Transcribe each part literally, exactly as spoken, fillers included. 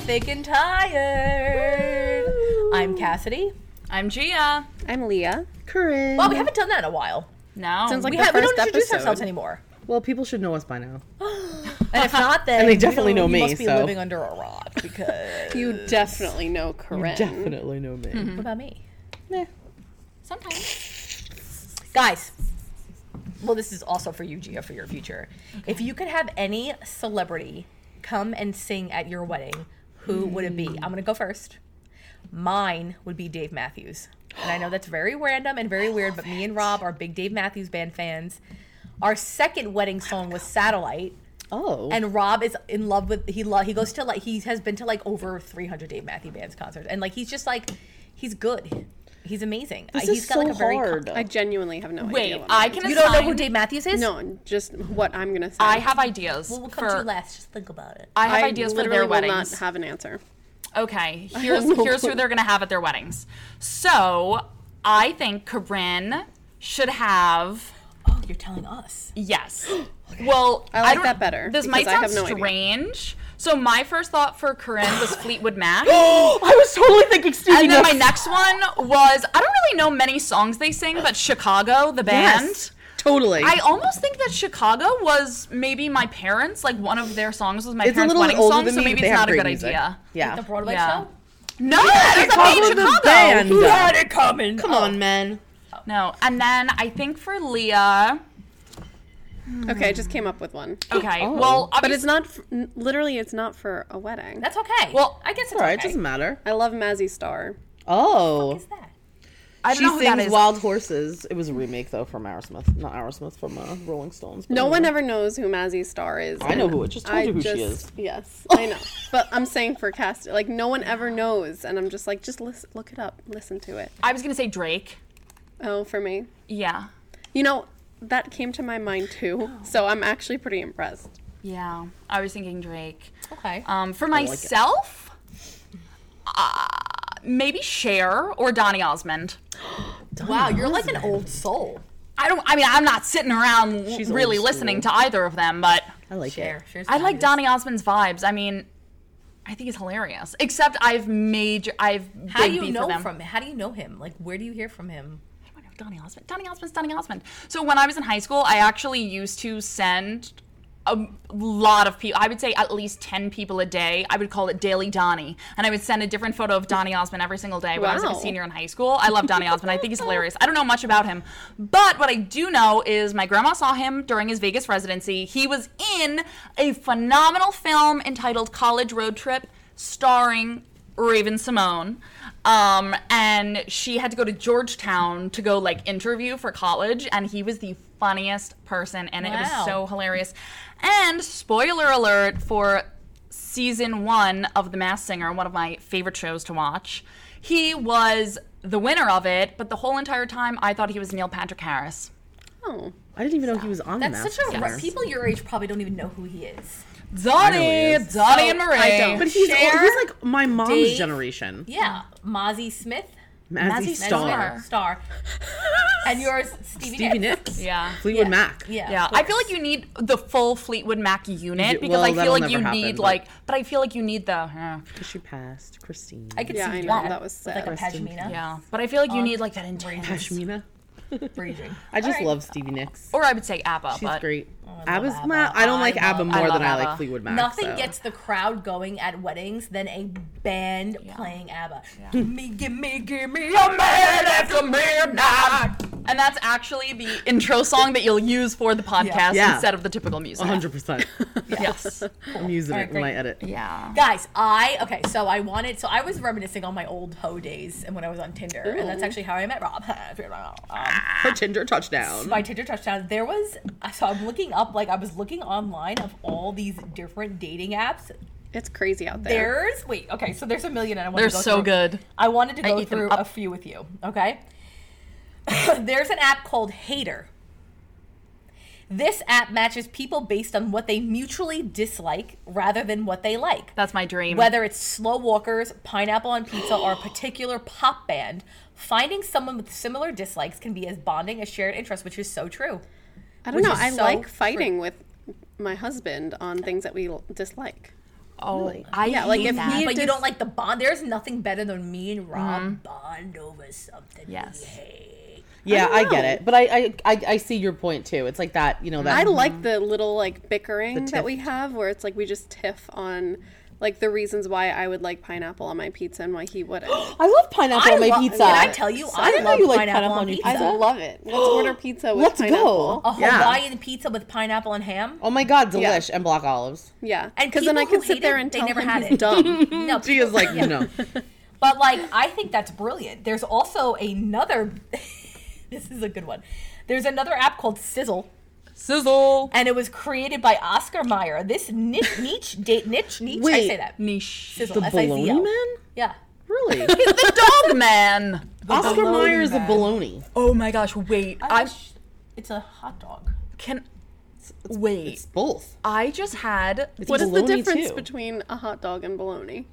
Thick and Tired. Woo. I'm Cassidy. I'm Gia. I'm Leah. Corinne. Well, we haven't done that in a while. No. Sounds like we, the have, first we don't introduce episode. ourselves anymore. Well, people should know us by now. And if not, then and they definitely know you me. must be so. living under a rock because You definitely know Corinne. You definitely know me. What about me? Yeah. Sometimes. Guys, well, this is also for you, Gia, for your future. Okay. If you could have any celebrity come and sing at your wedding, who mm. would it be? I'm going to go first. Mine would be Dave Matthews. And I know that's very random and very weird, but it. me and Rob are big Dave Matthews Band fans. Our second wedding song was Satellite. Oh. And Rob is in love with, he lo- he goes to like, he has been to like over three hundred Dave Matthews Band's concerts. And like, he's just like, he's good. He's amazing. This he's is got so like a very hard. I genuinely have no Wait, idea. Wait, I can You assign... don't know who Dave Matthews is? No, just what I'm going to say. I have ideas. Well, we'll come for, to you last. Just think about it. I have I ideas for literally their will weddings. not have an answer. Okay, here's here's who they're gonna have at their weddings. So I think Corinne should have. Oh, you're telling us. Yes. Okay. Well, I like don't, that better. This might I sound have no strange. Idea. So my first thought for Corinne was Fleetwood Mac. Oh, I was totally thinking Stevie And then Nicks. my next one was, I don't really know many songs they sing, but Chicago, the band. Yes, totally. I almost think that Chicago was maybe my parents, like one of their songs was my it's parents' a wedding older song, than so me, maybe they it's have not a good great music. idea. Yeah. Like the Broadway Yeah. show? No, it's a Chicago main the Chicago. band. Who had it coming? Come on, man. No, and then I think for Leah. Okay, I just came up with one. Okay, Oh. well, But obviously, it's not, f- n- literally, it's not for a wedding. That's okay. Well, I guess it's All right, okay. doesn't matter. I love Mazzy Star. Oh. What is that? I don't She know who that sings is. Wild Horses. It was a remake, though, from Aerosmith. Not Aerosmith, from uh, Rolling Stones. No one ever knows who Mazzy Star is. I know who it. Just told I you who just, she is. Yes, I know. But I'm saying for cast, like, no one ever knows. And I'm just like, just listen, look it up. Listen to it. I was gonna say Drake. Oh, for me? Yeah. You know, that came to my mind, too. So I'm actually pretty impressed. Yeah, I was thinking Drake. Okay. Um, for like it. myself, uh, maybe Cher or Donny Osmond. Wow, you're like an old soul. I don't. I mean, I'm not sitting around She's really old listening school. to either of them, but I like Cher. it. Cher's I like fabulous. Donny Osmond's vibes. I mean, I think he's hilarious. Except I've major. I've How do big you beef know with him. from How do you know him? Like, where do you hear from him? I don't know Donny Osmond. Donny Osmond's Donny Osmond. So when I was in high school, I actually used to send a lot of people. I would say at least ten people a day. I would call it Daily Donny. And I would send a different photo of Donny Osmond every single day when I was like a Wow. senior in high school. I love Donny Osmond. I think he's hilarious. I don't know much about him. But what I do know is my grandma saw him during his Vegas residency. He was in a phenomenal film entitled College Road Trip starring Raven Simone. Um, and she had to go to Georgetown to go like interview for college, and he was the funniest person, and it was Wow. so hilarious. And spoiler alert for season one of The Masked Singer, one of my favorite shows to watch, he was the winner of it, but the whole entire time I thought he was Neil Patrick Harris. Oh. I didn't even know he was on That's the such a Masked Singer. people your age probably don't even know who he is. Donnie, I know he is. Donnie So, and Marie. I don't. But he's, Cher, he's like my mom's Dave. generation. Yeah, Mozzie Smith, Mazzy Mazzy Star. Star. Star, and yours Stevie, Stevie Nicks. Nicks. Yeah. Fleetwood Yeah. Mac. Yeah, Yeah, of I feel course. like you need the full Fleetwood Mac unit You- because well, I feel that'll like you never need happen, but- like, but I feel like you need the, uh, Because she passed. Christine. I could Yeah, see I you know. that, That was with, like a sad. Rest in pashmina. yeah. But I feel like you Um, need like that intense. Pashmina. Raging. I just All right. love Stevie Nicks. Or I would say ABBA, She's but great. I love Abba's ABBA. ma- I don't like I ABBA love- more I than love I like ABBA. Fleetwood Mac. Nothing so. gets the crowd going at weddings than a band playing ABBA. Give me, give me, give me a man after midnight. and that's actually the intro song that you'll use for the podcast Yeah. instead of the typical music. one hundred percent. Yes. I'm using All right, it when I great. edit. Yeah. Guys, I okay. So I wanted. So I was reminiscing on my old hoe days and when I was on Tinder, and that's actually how I met Rob. um, Her Tinder touchdown. my Tinder touchdown. There was. So I'm looking up. Like I was looking online of all these different dating apps. It's crazy out there. There's wait. Okay, so there's a million. And I want They're to go so through. good. I wanted to I go eat them through up. a few with you. Okay. There's an app called Hater. This app matches people based on what they mutually dislike rather than what they like. That's my dream. Whether it's slow walkers, pineapple on pizza, or a particular pop band, finding someone with similar dislikes can be as bonding as shared interests, which is so true. I don't Which know. is I so like fighting with my husband on things that we l- dislike. Oh, Really? I Yeah, hate like, if that. he- But you Dis- don't like the bond. There's nothing better than me and Rob bond over something. Yes. We hate. Yeah, I I, don't get know. it, but I, I I I see your point too. It's like that, you know that. I like the little like bickering The that tiff. we have, where it's like we just tiff on like the reasons why I would like pineapple on my pizza and why he wouldn't. I love pineapple I on my lo- pizza. Can I tell you? I I, didn't know love you like pineapple, pineapple on on your pizza. I pizza. love it. Let's order pizza with Let's go. pineapple. A Yeah. Hawaiian pizza with pineapple and ham. Oh my god, delish and black olives. Yeah, And because then I people can who sit hate there it, and they tell never him had he's it. dumb. No, She is like, no. But like, I think that's brilliant. There's also another. This is a good one. There's another app called Sizzle, Sizzle. and it was created by Oscar Mayer. This niche, niche, date, niche, niche. I Wait. say that. Niche. Sizzle, The S I Z bologna L. man? Yeah. Really? The dog man. Oscar bologna Mayer is a man. bologna. Oh my gosh, wait. I I wish- it's a hot dog. can wait. It's both. I just had It's What is the bologna, difference too. between a hot dog and bologna?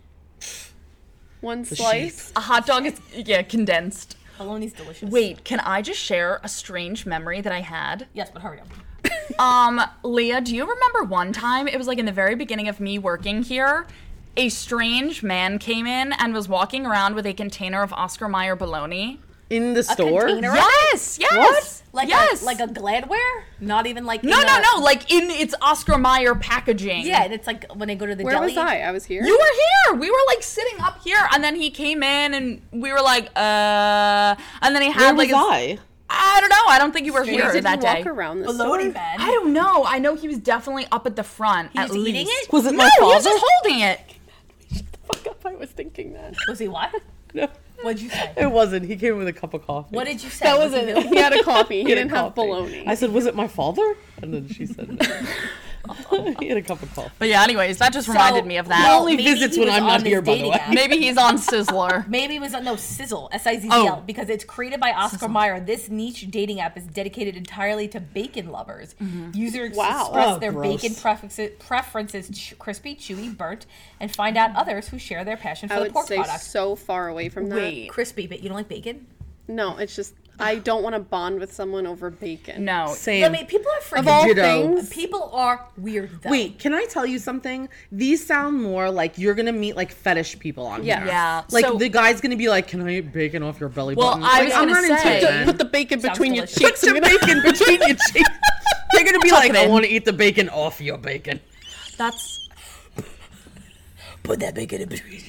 One The slice. a hot dog is yeah, condensed. Bologna's delicious. Wait, can I just share a strange memory that I had? Yes, but hurry up. Um, Leah, do you remember one time, it was like in the very beginning of me working here, a strange man came in and was walking around with a container of Oscar Mayer bologna? In the store? container? Yes, yes. What? Like yes. a, like a Gladware? Not even like No, in no, a- no, like in its Oscar Mayer packaging. Yeah, and it's like when they go to the Where deli. was I? I was here. You were here. We were like sitting up here, and then he came in, and we were like, uh, and then he had Where like was his- I? I don't know. I don't think you were Strange. here Did that you walk day. around the Bologna store? man. I don't know. I know he was definitely up at the front. He at was eating least. it? Was it No, my he was father? just holding it. Fuck up! I was thinking that. Was he what? No, What'd you say? it wasn't. He came with a cup of coffee. What did you say? That was he it. He had a coffee. He He had a didn't have coffee. bologna. I said, was it my father? And then she said no. He had a cup of coffee. But yeah, anyways, that just reminded me of that. well, only maybe visits he when was I'm not on here, this by the dating way. app. Maybe he's on Sizzler. Maybe it was on no Sizzle, S I Z Z L, Oh. because it's created by Oscar Mayer. This niche dating app is dedicated entirely to bacon lovers. Users Wow. express Oh, their gross. bacon preferences, preferences ch- crispy, chewy, burnt, and find out others who share their passion for I the would pork stay products. so far away from that. Wait. Crispy, but you don't like bacon? No, it's just I don't want to bond with someone over bacon. No. Same. I mean, people are freaking. Of all Ditto. things, People are weird. Though. Wait, can I tell you something? These sound more like you're gonna meet like fetish people on Yeah. here. Yeah. Like so, the guy's gonna be like, "Can I eat bacon off your belly Well, button?" I Like, was I'm gonna not into say- it, Put the- man. put the bacon Sounds between your delicious. cheeks. Put the bacon between your cheeks. They're gonna be like, it "I in. want to eat the bacon off your bacon." that's Put that bacon in between.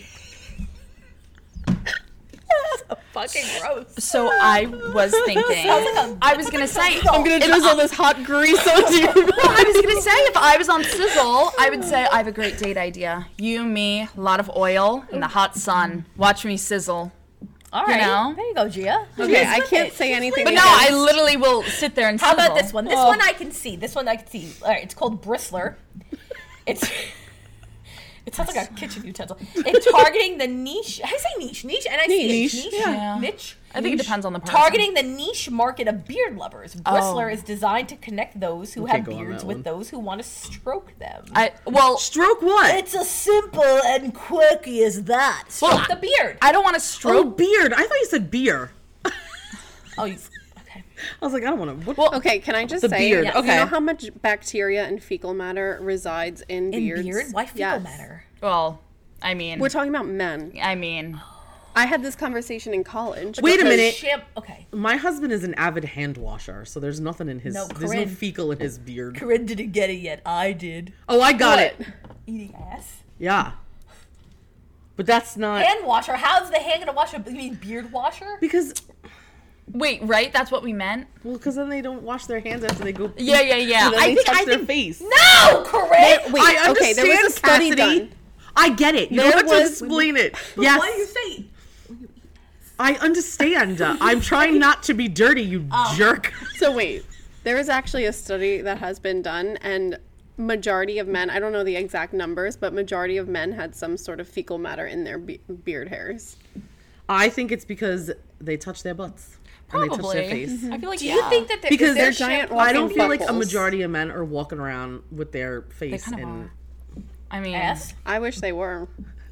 Fucking gross. so. I was thinking. Sounds like a- I was gonna say. I'm gonna if drizzle I- this hot grease onto your Well, I was gonna say if I was on Sizzle, I would say I have a great date idea. You, me, a lot of oil in the hot sun. Watch me sizzle. All right, know? there you go, Gia. Okay, She's I with can't it. say She's anything with But it. no, I literally will sit there and How sizzle. about this one? This Oh. one I can see. This one I can see. All right, it's called Bristler. It's it sounds like a kitchen utensil. It's targeting the niche. I say niche, niche, and I see Niche, niche, yeah. niche. I think it depends on the person. Targeting the niche market of beard lovers. Bristler Oh. is designed to connect those who Okay, have go on beards that with one. those who want to stroke them. I well, Stroke what? It's as simple and quirky as that. Stroke Well, the beard. I don't want to Oh, stroke. beard. I thought you said beer. Oh, you. Okay. I was like, I don't want to. Well, Okay, can I just The say, beard, you okay. know how much bacteria and fecal matter resides in, In beards? beard? Why fecal Yes. matter? well, I mean, We're talking about men. I mean, I had this conversation in college. Wait a Because minute. Sham- okay. My husband is an avid hand washer, so there's nothing in his. No, there's no Corinne. fecal in his beard. Corinne didn't get it yet. I did. Oh, I got it. Eating ass. Yeah. But that's not Hand washer. How's the hand gonna wash a? You mean beard washer? because wait, right? That's what we meant. well, because then they don't wash their hands after they go. Yeah, yeah, yeah. And then I they think touch I their think face. No, Corinne. Wait, I okay, there was a understand, study Cassidy. done. I get it. You There don't have to was- explain it. Why do you Yes, say? I understand. Uh, I'm trying not to be dirty, you Oh. jerk. So wait, there is actually a study that has been done, and majority of men, I don't know the exact numbers, but majority of men had some sort of fecal matter in their be- beard hairs. I think it's because they touch their butts and they touch Probably. their face. I feel like Do yeah. you think that there, Because is there they're giant shampoo- walking I don't feel like a buckles. majority of men are walking around with their face kind of in. are. I mean, ass? I wish they were.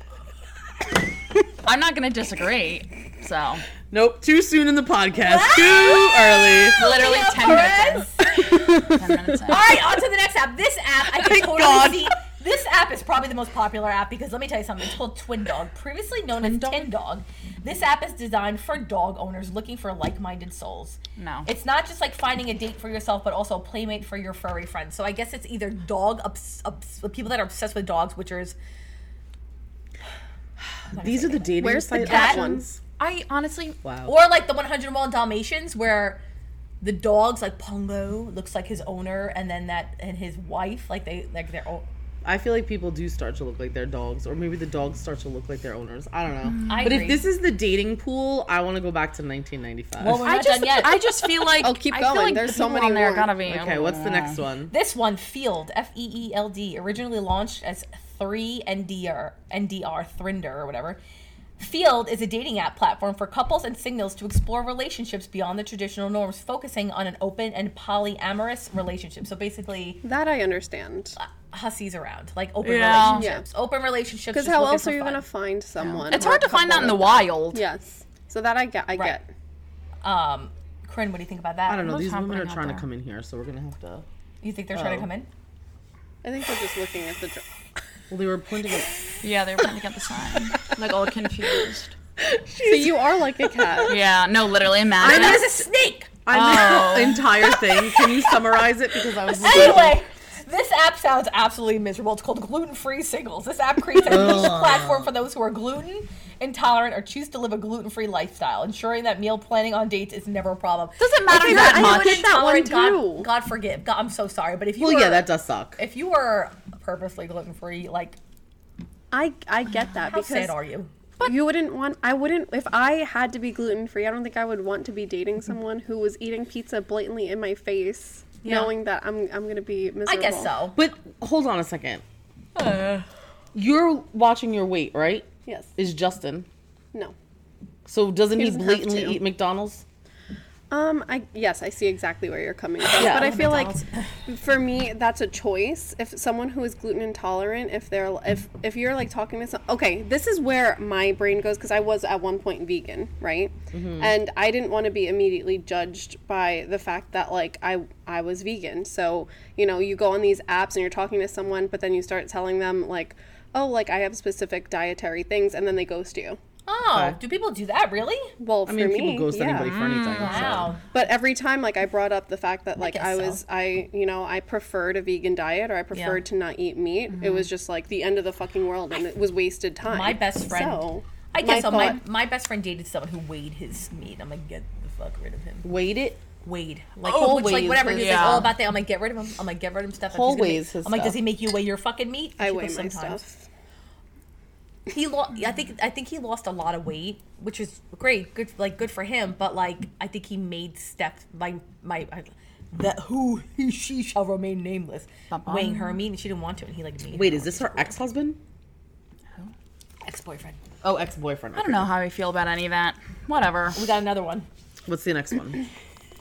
I'm not gonna disagree. So Nope, too soon in the podcast. Too early. literally Yeah, ten minutes in. ten minutes in. All right, on to the next app. This app, I can Thank totally God. see. This app is probably the most popular app because let me tell you something. It's called Twin Dog, previously known as Tin Dog. This app is designed for dog owners looking for like-minded souls. No. It's not just like finding a date for yourself, but also a playmate for your furry friends. So I guess it's either dog obs- obs- people that are obsessed with dogs, which is These are the dating Where's the site cat options. I honestly, Wow. or like the one hundred one Dalmatians, where the dog's like Pongo looks like his owner, and then that and his wife, like they like their own. I feel like people do start to look like their dogs, or maybe the dogs start to look like their owners. I don't know. I but agree. if this is the dating pool, I want to go back to nineteen ninety-five. Well, we're I not just, done yet. I just feel like. Oh, keep I feel going. like There's the so people many on there more. gotta be. okay, what's the next one? This one, Field, F E E L D, originally launched as three N D R, N D R, Thrinder, or whatever. Field is a dating app platform for couples and singles to explore relationships beyond the traditional norms, focusing on an open and polyamorous relationship. So basically, That I understand. hussies around, like open Yeah. relationships. Open relationships. Because just how looking else for are you fun. going to find someone? It's or hard a to find that couple in the like wild. Yes. So that I get. I Right. get. Um, Corinne, what do you think about that? I don't know. What's These women happening are out trying to there? come in here, so we're gonna have to. You think they're trying to Oh. come in? I think they're just looking at the. Dr- Well, they were pointing at. Yeah, they were trying to get the sign. Like all confused. so you are like a cat. Yeah, no, literally imagine. There's a snake. I Oh. the entire thing. Can you summarize it? Because I was. looking- Anyway, this app sounds absolutely miserable. It's called Gluten Free Singles. This app creates a niche platform for those who are gluten intolerant or choose to live a gluten-free lifestyle, ensuring that meal planning on dates is never a problem. Doesn't matter If you're that a much. gluten that one intolerant, God, too. God forgive. God, I'm so sorry, but if you Well, were, yeah, that does suck. if you were purposely gluten-free, like I I get that how because sad are you? you wouldn't want. I wouldn't if I had to be gluten free. I don't think I would want to be dating someone who was eating pizza blatantly in my face, Yeah. knowing that I'm I'm gonna be miserable. I guess so. But hold on a second. You're watching your weight, right? Yes. Is Justin? No. So doesn't He he, doesn't have blatantly to. eat McDonald's? Um. I yes, I see exactly where you're coming from, Yeah. but I feel like McDonald's. for me that's a choice. If someone who is gluten intolerant, if they're if if you're like talking to some, okay, this is where my brain goes because I was at one point vegan, right? And I didn't want to be immediately judged by the fact that like I I was vegan. So you know you go on these apps and you're talking to someone, but then you start telling them like, oh, like I have specific dietary things, and then they ghost you. Oh, Okay. do people do that really? Well, I for mean, me, people ghost yeah. anybody for anything. so- Wow. But every time, like I brought up the fact that like guess I so. was, I you know, I preferred a vegan diet or I preferred to not eat meat. It was just like the end of the fucking world, and it was wasted time. My best friend. So, I guess so. my My, thought- my best friend dated someone who weighed his meat. I'm like, get the fuck rid of him. Weighed it. Weighed. Like, Oh, which, like weighs whatever. his- He's like Yeah. all about that. I'm like, get rid of him. I'm like, get rid of him stuff. Like, Whole he's gonna weighs make- his I'm like, does stuff. he make you weigh your fucking meat? I She weigh goes, my "Sometimes." stuff. He lost. I think. I think he lost a lot of weight, which is great. Good. Like good for him. But like, I think he made Steph my my. That who he she shall remain nameless. Bum-bum. Weighing her meat, and she didn't want to, and he like made Wait, her. is this her ex-husband? ex-boyfriend? Oh, ex-boyfriend. I don't know how I feel about any of that. Whatever. We got another one. What's the next one?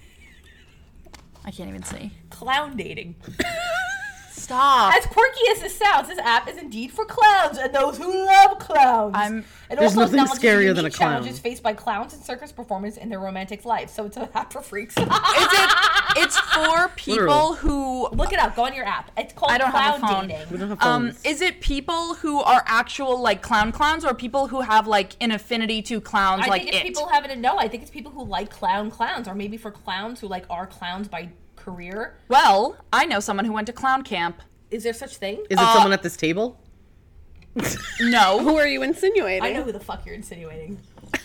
I can't even see. Clown dating. Stop. As quirky as this sounds, this app is indeed for clowns and those who love clowns. I'm- It There's also nothing acknowledges the scarier than unique a clown. Challenges faced by clowns and circus performers in their romantic life. So it's an app for freaks. Is it? It's for people Literal. who. Look it up. Go on your app. It's called I don't have Clown a phone. Dating. We don't have Um, phones. is it people who are actual like clown clowns, or people who have like an affinity to clowns, I like think it's it? people having to know. I think it's people who like clown clowns, or maybe for clowns who like are clowns by career. Well, I know someone who went to clown camp. Is there such thing? Is it uh, someone at this table? No. Who are you insinuating? I know who the fuck you're insinuating.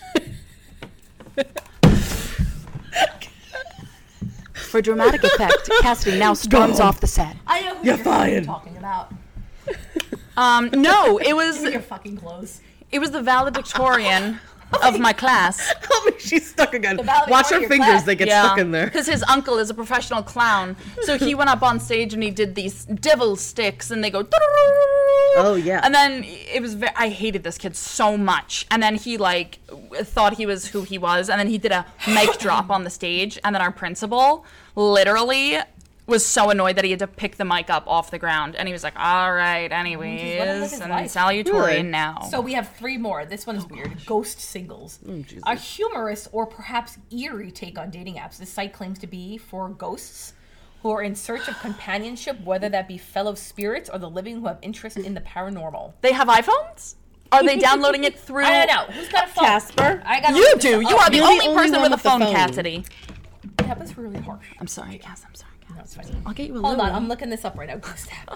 For dramatic effect, Cassidy now storms off the set. I know who You're you're, fired. talking about. Um, no, it was You're fucking close. it was the valedictorian of my class. Help me, she's stuck again. valedictorian Watch her of your fingers; class. they get stuck in there. Because his uncle is a professional clown, so he went up on stage and he did these devil sticks, and they go. Oh, yeah. And then it was. Ve- I hated this kid so much. And then he like thought he was who he was, and then he did a mic drop on the stage, and then our principal literally was so annoyed that he had to pick the mic up off the ground, and he was like, "All right, let him live anyways," his and life. salutatorian Really? now. So we have three more. This one is weird. Ghost singles. A humorous or perhaps eerie take on dating apps. This site claims to be for ghosts who are in search of companionship, whether that be fellow spirits or the living who have interest in the paranormal. They have iPhones? Are they downloading it through? I don't know. Who's got a phone? Casper? I got You do. You are the You're the only only person one with a with the phone, phone. Cassidy. That was really harsh. I'm sorry, Cass. I'm sorry, Cass. No, it's fine. I'll get you a Hold Louis. on, I'm looking this up right now. Ghost app.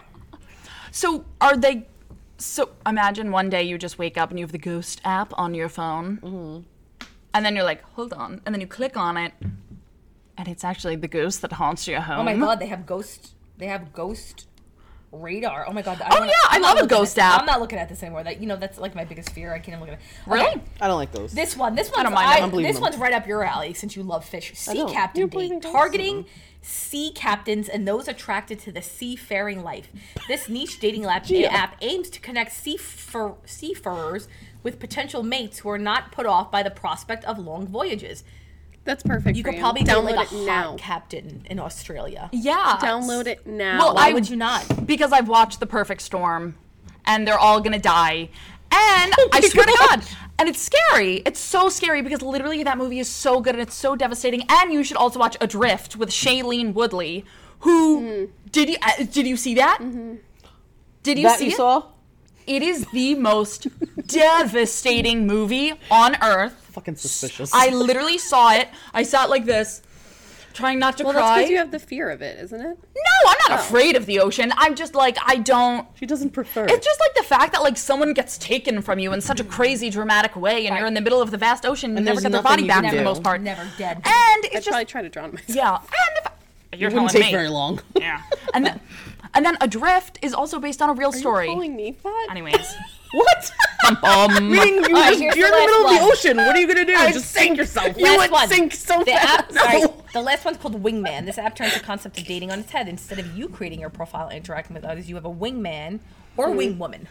So are they? So imagine one day you just wake up and you have the Ghost app on your phone, Mm-hmm. and then you're like, hold on, and then you click on it, and it's actually the ghost that haunts your home. Oh my god, they have ghost. They have ghost radar. Oh my god. I Oh wanna- yeah, I I'm not love a looking ghost at, app. I'm not looking at this anymore. That you know, that's like my biggest fear. I can't even look at it. Really? Okay, I don't like those. This one. This one's. don't mind I it. I don't believe this them. one's right up your alley since you love fish. Sea don't. captain You believe in date ghosts? targeting sea captains and those attracted to the seafaring life. This niche dating app, app aims to connect seafar- seafarers with potential mates who are not put off by the prospect of long voyages. That's perfect. You for could probably date download like a it hot now. captain in Australia. Yeah. Download it now. Well, Why I- would you not? Because I've watched The Perfect Storm, and they're all gonna die. And I swear to God, and it's scary. It's so scary because literally that movie is so good and it's so devastating. And you should also watch Adrift with Shailene Woodley, who did you uh, did you see that? Did you that see you it? saw? It is the most devastating movie on earth. Fucking suspicious. I literally saw it. I saw it like this, trying not to well, that's cry. because you have the fear of it, isn't it? No, I'm not afraid of the ocean. I'm just like, I don't. She doesn't prefer. It's just like the fact that like someone gets taken from you in such a crazy, dramatic way, and you're in the middle of the vast ocean, and you And never there's get their nothing body you back can for the do. most part. Never dead. And I'd it's just probably try to drown myself. yeah. And if you're it wouldn't telling take me. very long. Yeah. And then, and then Adrift is also based on a real story. Are you calling me fat? Anyways. What? Um, Meaning you Alright, just, here's you're in the the middle last of the one. ocean. What are you gonna do? just sink yourself. You would one. sink so The app, fast. sorry, the last one's called Wingman. This app turns the concept of dating on its head. Instead of you creating your profile and interacting with others, you have a wingman or wingwoman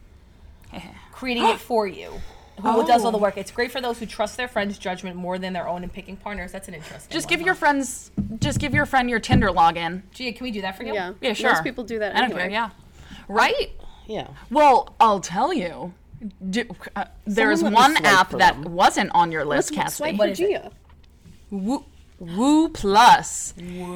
creating it for you, who does all the work. It's great for those who trust their friends' judgment more than their own in picking partners. That's an interesting just one, give huh? your friends, just give your friend your Tinder login. Gia, can we do that for you? Yeah. Yeah, sure. Most people do that I don't anyway. care. Yeah. Right. Yeah. Well, I'll tell you. Do, uh, there's let me one swipe app for that them. wasn't on your Let's list, Cassie. swipe What for is it? Gia. Woo, Woo Plus,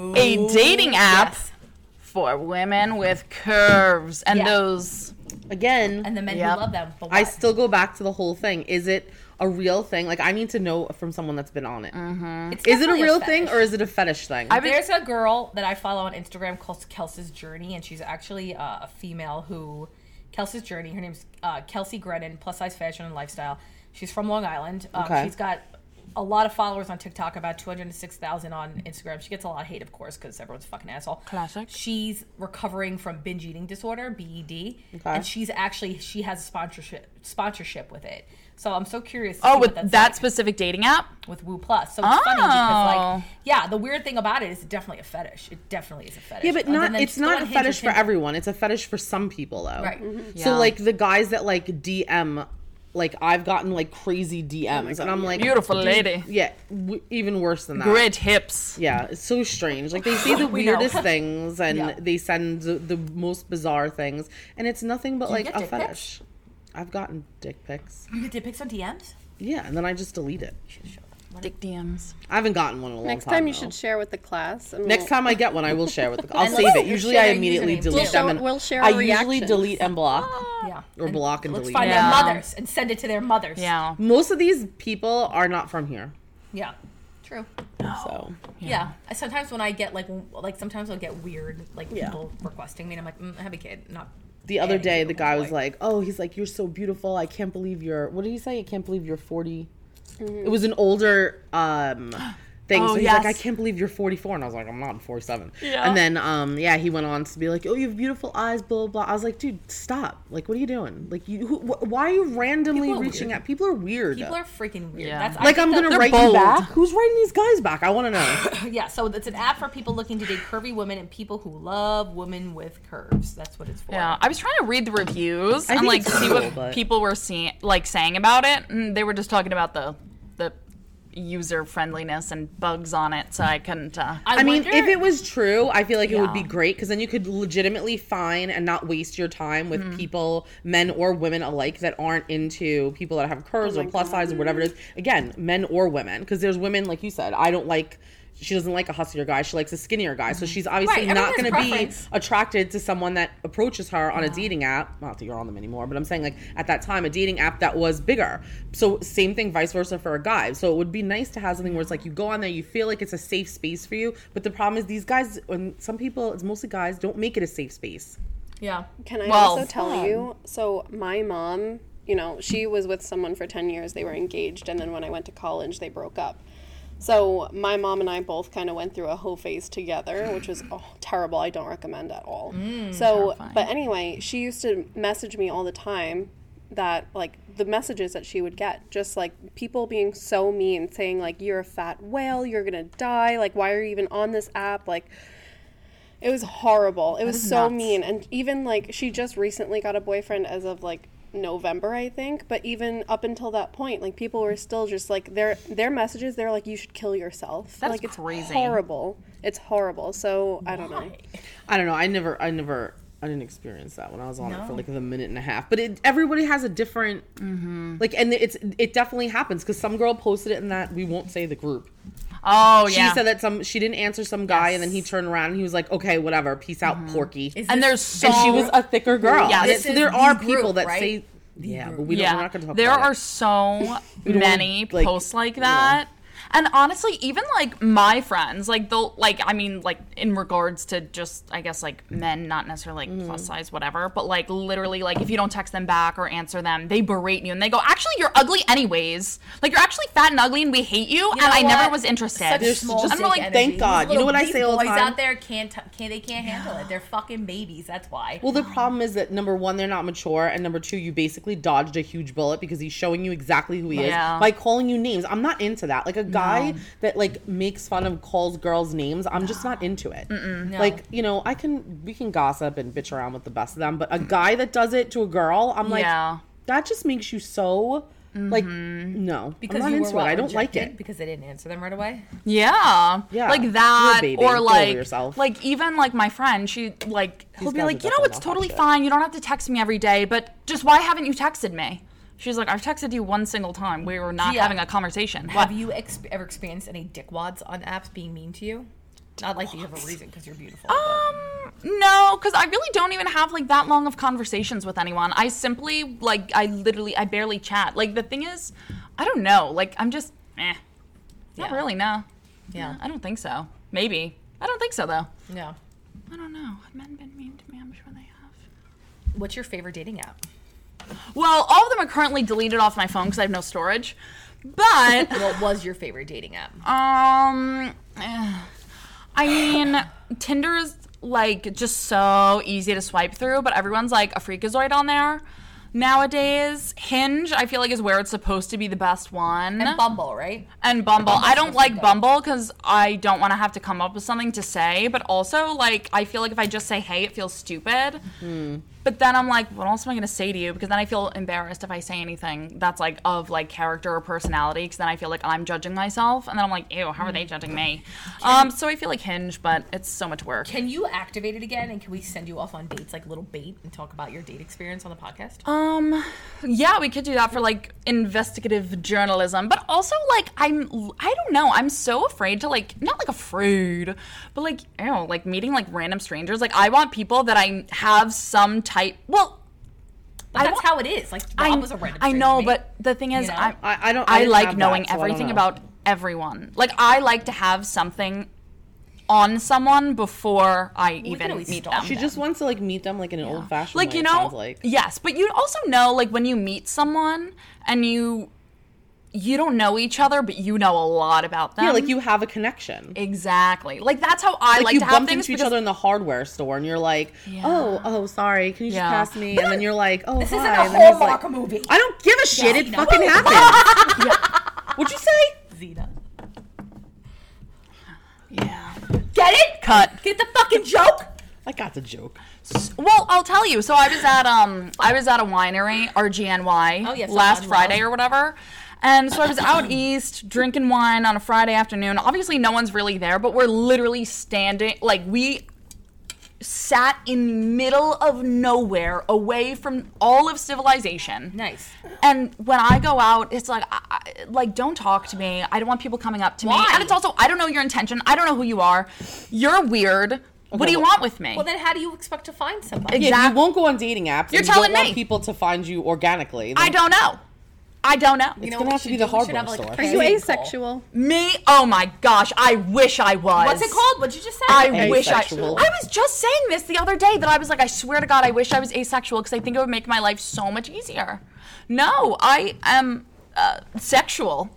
a dating app Yes. for women with curves and Yeah. those. Again, And the men Yep. who love them. But I what? still go back to the whole thing. Is it a real thing? Like, I need to know from someone that's been on it. It's Is it a definitely real thing fetish. or is it a fetish thing? I've been- There's a girl that I follow on Instagram called Kelsey's Journey, and she's actually uh, a female who, Kelsey's Journey, her name's uh, Kelsey Grennan, plus size fashion and lifestyle. She's from Long Island. Um, Okay. She's got a lot of followers on TikTok, about two hundred six thousand on Instagram. She gets a lot of hate, of course, because everyone's a fucking asshole. Classic. She's recovering from binge eating disorder, B E D, Okay. and she's actually, she has a sponsorship sponsorship with it. So I'm so curious to Oh, see with what that's that like specific dating app? with Woo Plus. So it's funny because, Oh. like, yeah, the weird thing about it is it's definitely a fetish. It definitely is a fetish. Yeah, but Other not. than It's just go not on a Hinge or fetish for Tinder. everyone. It's a fetish for some people, though. Right. So Yeah. like the guys that like D M, like I've gotten like crazy D Ms, and I'm like, Beautiful dude, lady. Yeah, w- even worse than that. Great hips. Yeah, it's so strange. Like they say the We know. weirdest things, and Yeah. they send the, the most bizarre things, and it's nothing but you like get a dick fetish. I've gotten dick pics. You get dick pics on D Ms? Yeah, and then I just delete it. Dick D Ms. I haven't gotten one in a long Next time. time you though. should share with the class. And Next we'll- time I get one, I will share with the. I'll And save let's it. Usually, share I their immediately usernames. delete We'll them, show- and we'll share I our usually reactions. delete and block. Yeah. Or And block and let's delete. find Yeah. their mothers and send it to their mothers. Yeah. Most of these people are not from here, Yeah. True. so Yeah. I Sometimes when I get like, w- like sometimes I'll get weird, like Yeah. people requesting me, and I'm like, mm, I have a kid, not. the other adding day to the a guy was boy. like, "Oh, he's like, you're so beautiful. I can't believe you're. What did he say? I can't believe you're forty." It was an older um thing. Oh, so he's like, I yes. can't believe you're forty-four, and I was like, I'm not. I'm forty-seven. Yeah. And then um yeah, he went on to be like, "Oh, you have beautiful eyes." Blah blah. blah. I was like, dude, stop. Like, what are you doing? Like, you who, wh- why are you randomly People are reaching weird. out? People are weird. People are freaking weird. Yeah. That's I like, think I'm that- gonna they're write bold. you back. Who's writing these guys back? I want to know. Yeah, so it's an app for people looking to date curvy women and people who love women with curves. That's what it's for. Yeah, I was trying to read the reviews I and think like it's see cool, what but- people were seeing, like saying about it. And they were just talking about the the user friendliness and bugs on it, so I couldn't. Uh, I mean, wonder- if it was true, I feel like it would be Yeah. great because then you could legitimately find and not waste your time with Mm-hmm. people, men or women alike, that aren't into people that have curves Oh or plus size or whatever it is. Again, men or women, because there's women, like you said, I don't like she doesn't like a huskier guy. She likes a skinnier guy. So she's obviously Right, not everyone going has to be preference. attracted to someone that approaches her on a dating app. Not that you're on them anymore, but I'm saying like at that time, a dating app that was bigger. So same thing, vice versa for a guy. So it would be nice to have something where it's like you go on there, you feel like it's a safe space for you. But the problem is these guys, and some people, it's mostly guys, don't make it a safe space. Yeah. Can I Well, also tell you? So my mom, you know, she was with someone for ten years. They were engaged, and then when I went to college, they broke up. So my mom and I both kind of went through a hoe phase together, which was oh, terrible. I don't recommend at all. so, terrifying. but anyway, she used to message me all the time that like the messages that she would get, just like people being so mean, saying like you're a fat whale, you're gonna die, like why are you even on this app, like. It was horrible. It was is so nuts. mean. And even like she just recently got a boyfriend as of like November, I think. But even up until that point, like people were still just like their their messages, they're like, you should kill yourself. That's like it's crazy. horrible. It's horrible. So I don't know. I don't know. I never, I never, I didn't experience that when I was on it for like the minute and a half. But it, everybody has a different, like, and it's, it definitely happens because some girl posted it in that we won't say the group. Oh She yeah. said that some she didn't answer some guy, and then he turned around and he was like, "Okay, whatever, peace out, Mm-hmm. Porky." Is and this- there's so And she was a thicker girl. Yeah, And this it's- is there the are group, people that right? say, "Yeah, but we don't, yeah. we're not going to talk there about are it." so don't wanna, many like, posts like that. And honestly, even like my friends, like they'll like I mean, like in regards to just I guess like men, not necessarily like Mm-hmm. plus size, whatever, but like literally like if you don't text them back or answer them, they berate you and they go, actually you're ugly anyways. Like you're actually fat and ugly and we hate you, and know I never what? was interested. Such There's small just- dick I'm like, energy. thank These God. You know little- what I these say all the boys time? out there can't, t- can't they can't handle it. They're fucking babies. That's why. Well, the problem is that number one, they're not mature, and number two, you basically dodged a huge bullet because he's showing you exactly who he Yeah. is by calling you names. I'm not into that. Like a guy that like makes fun of calls girls names, I'm just not into it. No. Like, you know, I can we can gossip and bitch around with the best of them, but a guy that does it to a girl, I'm like, Yeah. that just makes you so like no. because I'm not you into were it. what, I don't like rejected it. because they didn't answer them right away. Yeah. Yeah. Like You're a that baby. or Get over like yourself. like even like my friend, she like he'll be guys like, are "You know, definitely it's not hot totally shit." fine. You don't have to text me every day, but just why haven't you texted me?" She's like, "I've texted you one single time. We were not Yeah. having a conversation." Have you ex- ever experienced any dickwads on apps being mean to you? Not like you have a reason because you're beautiful. but- Um, no, because I really don't even have like that long of conversations with anyone. I simply like I literally I barely chat. Like the thing is, I don't know. Like I'm just eh. Not Yeah. really. No. Yeah. I don't think so. Maybe. I don't think so though. Yeah. I don't know. Have men been mean to me? I'm sure they have. What's your favorite dating app? Well, all of them are currently deleted off my phone because I have no storage. But What was your favorite dating app? um, eh, I mean, Tinder is like just so easy to swipe through, but everyone's like a freakazoid on there nowadays. Hinge, I feel like, is where it's supposed to be the best one. And Bumble, right? And Bumble. I don't supposed to like go. Bumble because I don't want to have to come up with something to say, but also, like, I feel like if I just say hey, it feels stupid. But then I'm like, what else am I going to say to you? Because then I feel embarrassed if I say anything that's, like, of, like, character or personality, because then I feel like I'm judging myself, and then I'm like, ew, how are they judging me? Um, so I feel like Hinge, but it's so much work. Can you activate it again, and can we send you off on dates, like little bait, and talk about your date experience on the podcast? Um, yeah, we could do that for like investigative journalism, but also like I'm, I don't know, I'm so afraid to like, not like afraid, but like, ew, like meeting like random strangers. Like I want people that I have some type. Well, But I that's want- how it is. Like I, Rob was a random. I stranger know, to me. but the thing is, You know? I, I, I don't. I, I didn't like have knowing that, so I don't everything know. about everyone. Like I like to have something on someone before I can even always meet stalk them. She just wants to like meet them like in an old fashioned like way, you it know sounds like. yes, but you also know like when you meet someone and you you don't know each other but you know a lot about them. Yeah, like you have a connection. exactly, like that's how I Like, like, you to have bumped things into each because- other in the hardware store, and you're like, "Oh, oh, sorry, can you just Yeah. pass me?" And then you're like, "Oh, This hi." isn't a and then he's Hallmark like, movie. I don't give a shit. It Xena. fucking happened. What'd you say? Zena. yeah. Get it? Cut. Get the fucking joke? I got the joke. Well, I'll tell you. So I was at um I was at a winery, R G N Y, Oh, yes, last I love. Friday or whatever. And so I was out east drinking wine on a Friday afternoon. Obviously no one's really there, but we're literally standing like we sat in the middle of nowhere, away from all of civilization. Nice. And when I go out, it's like, I, I- like, don't talk to me. I don't want people coming up to me. Why? And it's also, I don't know your intention. I don't know who you are. You're weird. What do you well- want with me? Well, then how do you expect to find somebody? Exactly. Yeah, you won't go on dating apps. You're and you telling don't me. want people to find you organically. I then don't know. I don't know. You know gonna what have we to be should the do? We should hardware have, like, a store. Are casting you call. asexual? Me? Oh my gosh, I wish I was. What's it called? What'd you just say? I wish I. Asexual. I was just saying this the other day that I was like, I swear to God, I wish I was asexual because I think it would make my life so much easier. No, I am uh, sexual,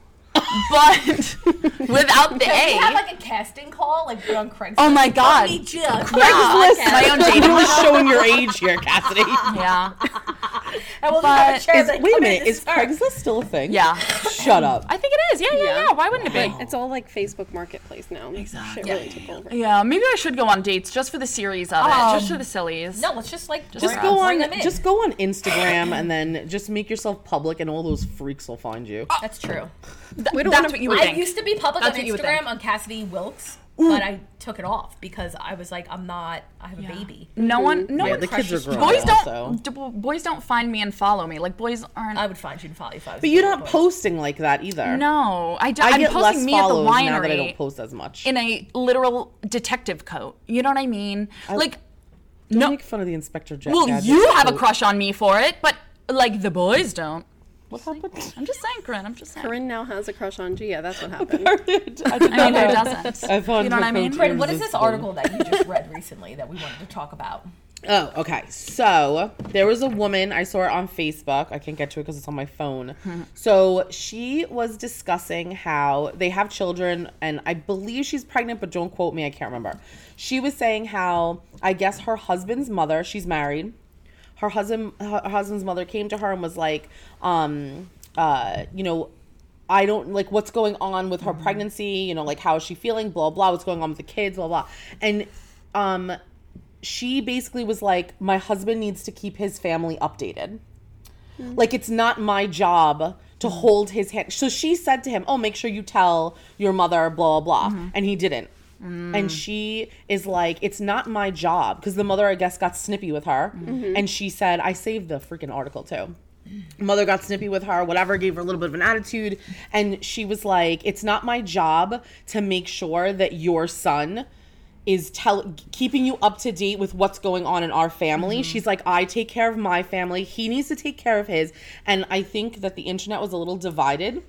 but without the Can we A. have like a casting call, like put on Craigslist? Oh my God. I'll meet you. Yeah, Craigslist. my own dating. Really showing your age here, Cassidy. Yeah, And we'll But have a chair Is, that wait a come in minute, to is start. Craigslist still a thing? yeah. Shut up. I think it is. Yeah, yeah, yeah. Yeah. Why wouldn't it be? It's all like Facebook Marketplace now. Exactly. Shit really took over. Yeah, maybe I should go on dates just for the series of it, just for the sillies. No, let's just like Just bring, go on. bring them in. Just go on Instagram and then just make yourself public, and all those freaks will find you. That's true. Th- We don't that's wanna- what you would I think. used to be public That's on what you would Instagram think. on Cassidy Wilkes, but I took it off because I was like, I'm not. I have a baby. No one, no Yeah, one. the kids are grown. Boys now, don't. so. d- Boys don't find me and follow me. Like boys aren't. I would find you and follow you if I was But a you're little not boy. posting like that either. No, I do, I I'm get posting less me at the follows now that I winery don't post as much. in a literal detective coat. You know what I mean? like, Don't no. make fun of the Inspector Jet. Well, Gadget you have a coat. crush on me for it, but like the boys don't. What happened? I'm just saying, Corinne. I'm just saying. Corinne now has a crush on Gia. That's what happened. I did I mean, not who know. doesn't? I found You know what her I mean? coat Fred, what is this irresistible. article that you just read recently that we wanted to talk about? Oh, okay. So there was a woman, I saw it on Facebook. I can't get to it because it's on my phone. So she was discussing how they have children, and I believe she's pregnant, but don't quote me, I can't remember. She was saying how, I guess her husband's mother, she's married, her husband, her husband's mother came to her and was like, um, uh, you know, I don't like what's going on with her pregnancy, you know, like how is she feeling, blah, blah, what's going on with the kids, blah, blah. And, um, she basically was like, my husband needs to keep his family updated. Like, it's not my job to hold his hand. So she said to him, oh, make sure you tell your mother, blah, blah, blah. And he didn't. And she is like, it's not my job. Because the mother, I guess, got snippy with her. And she said, I saved the freaking article too. Mother got snippy with her, whatever, gave her a little bit of an attitude. And she was like, it's not my job to make sure that your son is tell keeping you up to date with what's going on in our family. Mm-hmm. She's like, I take care of my family. He needs to take care of his. And I think that the internet was a little divided.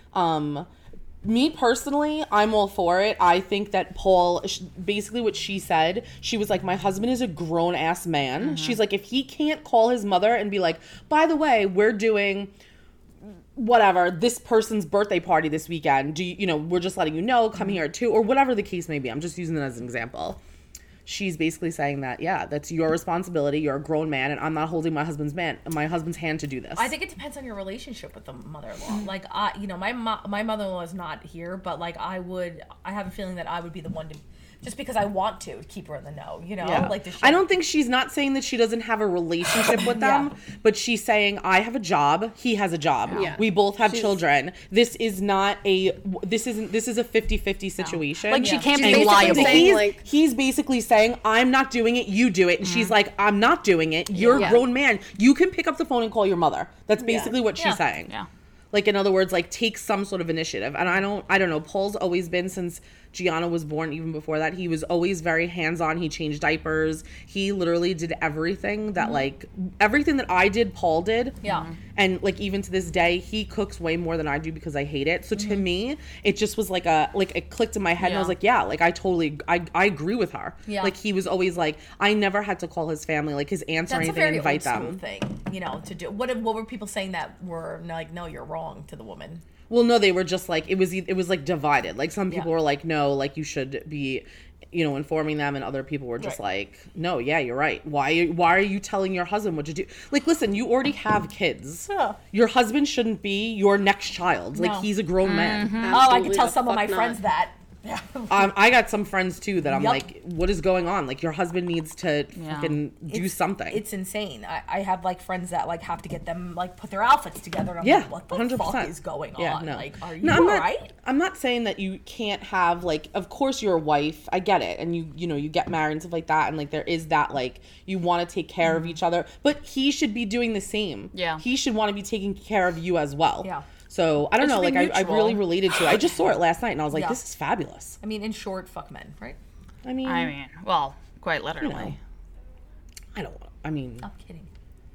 Um, me personally, I'm all for it. I think that Paul, sh- basically what she said, she was like, my husband is a grown ass man. Mm-hmm. She's like, if he can't call his mother and be like, by the way, we're doing whatever, this person's birthday party this weekend, do you, you know, we're just letting you know, come here too, or whatever the case may be. I'm just using it as an example. She's basically saying that, yeah, that's your responsibility. You're a grown man, and I'm not holding my husband's man, my husband's hand to do this. I think it depends on your relationship with the mother-in-law. Like, I, you know, my mo- my mother-in-law is not here, but like, I would, I have a feeling that I would be the one to, just because I want to keep her in the know. You know, Yeah. like the I don't think she's not saying that she doesn't have a relationship with them, Yeah. but she's saying I have a job, he has a job. Yeah. We both have She's- children. This is not a this isn't this is a fifty-fifty situation. Like, she can't She's be basically liable. saying, He's, like- he's basically saying, I'm not doing it, you do it. And she's like, I'm not doing it. You're Yeah. a grown man. You can pick up the phone and call your mother. That's basically what she's Yeah. saying. Yeah. Like, in other words, like, take some sort of initiative. And I don't, I don't know. Paul's always been, since Gianna was born, even before that, he was always very hands-on. He changed diapers. He literally did everything that, like, everything that I did, Paul did. Yeah. And, like, even to this day, he cooks way more than I do because I hate it. So to me, it just was like a, like, it clicked in my head. And I was Yeah. like, yeah, like, I totally, I, I agree with her. Yeah. Like, he was always like, I never had to call his family, like, his aunts or That's a anything, very and invite old school them. thing, you know, to do. What what were people saying that were like, no, you're wrong to the woman? Well, no, they were just like, it was it was like divided. Like, some people Yeah. were like, no, like, you should be, you know, informing them, and other people were just Right. like, no, yeah, you're right. Why why are you telling your husband what to do? Like, listen, you already have kids. Yeah. Your husband shouldn't be your next child. Like, No. he's a grown man. Oh, I Absolutely could tell the some of my fuck friends not. that. Yeah. Um, I got some friends too that I'm Yup. like, what is going on? Like, your husband needs to Yeah. fucking do It's- something. It's insane. I, I have like friends that like have to get them like put their outfits together. And I'm yeah, like, what the one hundred percent. fuck is going Yeah, on? no. Like, are you no, I'm not, alright? I'm not saying that you can't have like, of course you're a wife. I get it, and you you know you get married and stuff like that, and like there is that like you want to take care of each other, but he should be doing the same. Yeah. he should want to be taking care of you as well. Yeah. So I don't It know, should like be I, I mutual. really related to it. I just saw it last night, and I was like, Yeah. this is fabulous. I mean, in short, fuck men, right? I mean, I mean, well, quite you literally. know, I don't. want I mean, I'm kidding.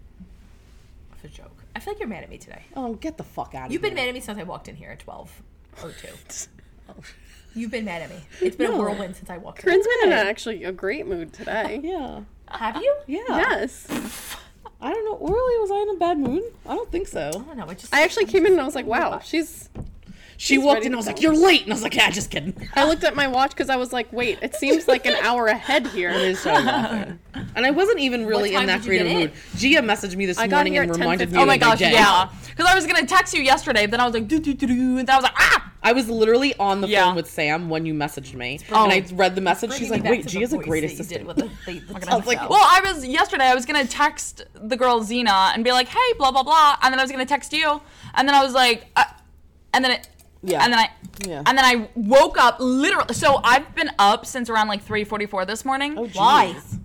It's a joke. I feel like you're mad at me today. oh, get the fuck out of You've here. been mad at me since I walked in here at twelve oh two. You've been mad at me. It's been a No. whirlwind since I walked in. Corinne's been in actually a great mood today. Yeah. Have you? Yeah. Yes. I don't know. Really, was I in a bad mood? I don't think so. I don't know. I just. I actually came in and I was like, wow, she's. She She's walked ready in and to I was go. like, you're late. And I was like, yeah, just kidding. I looked at my watch because I was like, wait, it seems like an hour ahead It here. is so laughing. And I wasn't even really time in that did you great of get a mood. Gia messaged me this I got morning here and at reminded me ten Oh my of gosh, day. yeah. Because I was gonna text you yesterday, then I was like, do do do do, and I was like, ah. I was literally on the Yeah. phone with Sam when you messaged me. Oh. And I read the message. She's Bringing like, me back wait, to the Gia's a voice great that you did assistant. with the- the- the I was like, text Well, I was yesterday. I was gonna text the girl Zena and be like, hey, blah blah blah, and then I was gonna text you, and then I was like, uh, and then it. Yeah. And then I, Yeah. and then I woke up literally. So I've been up since around like three forty-four this morning. Oh, Why? jeez.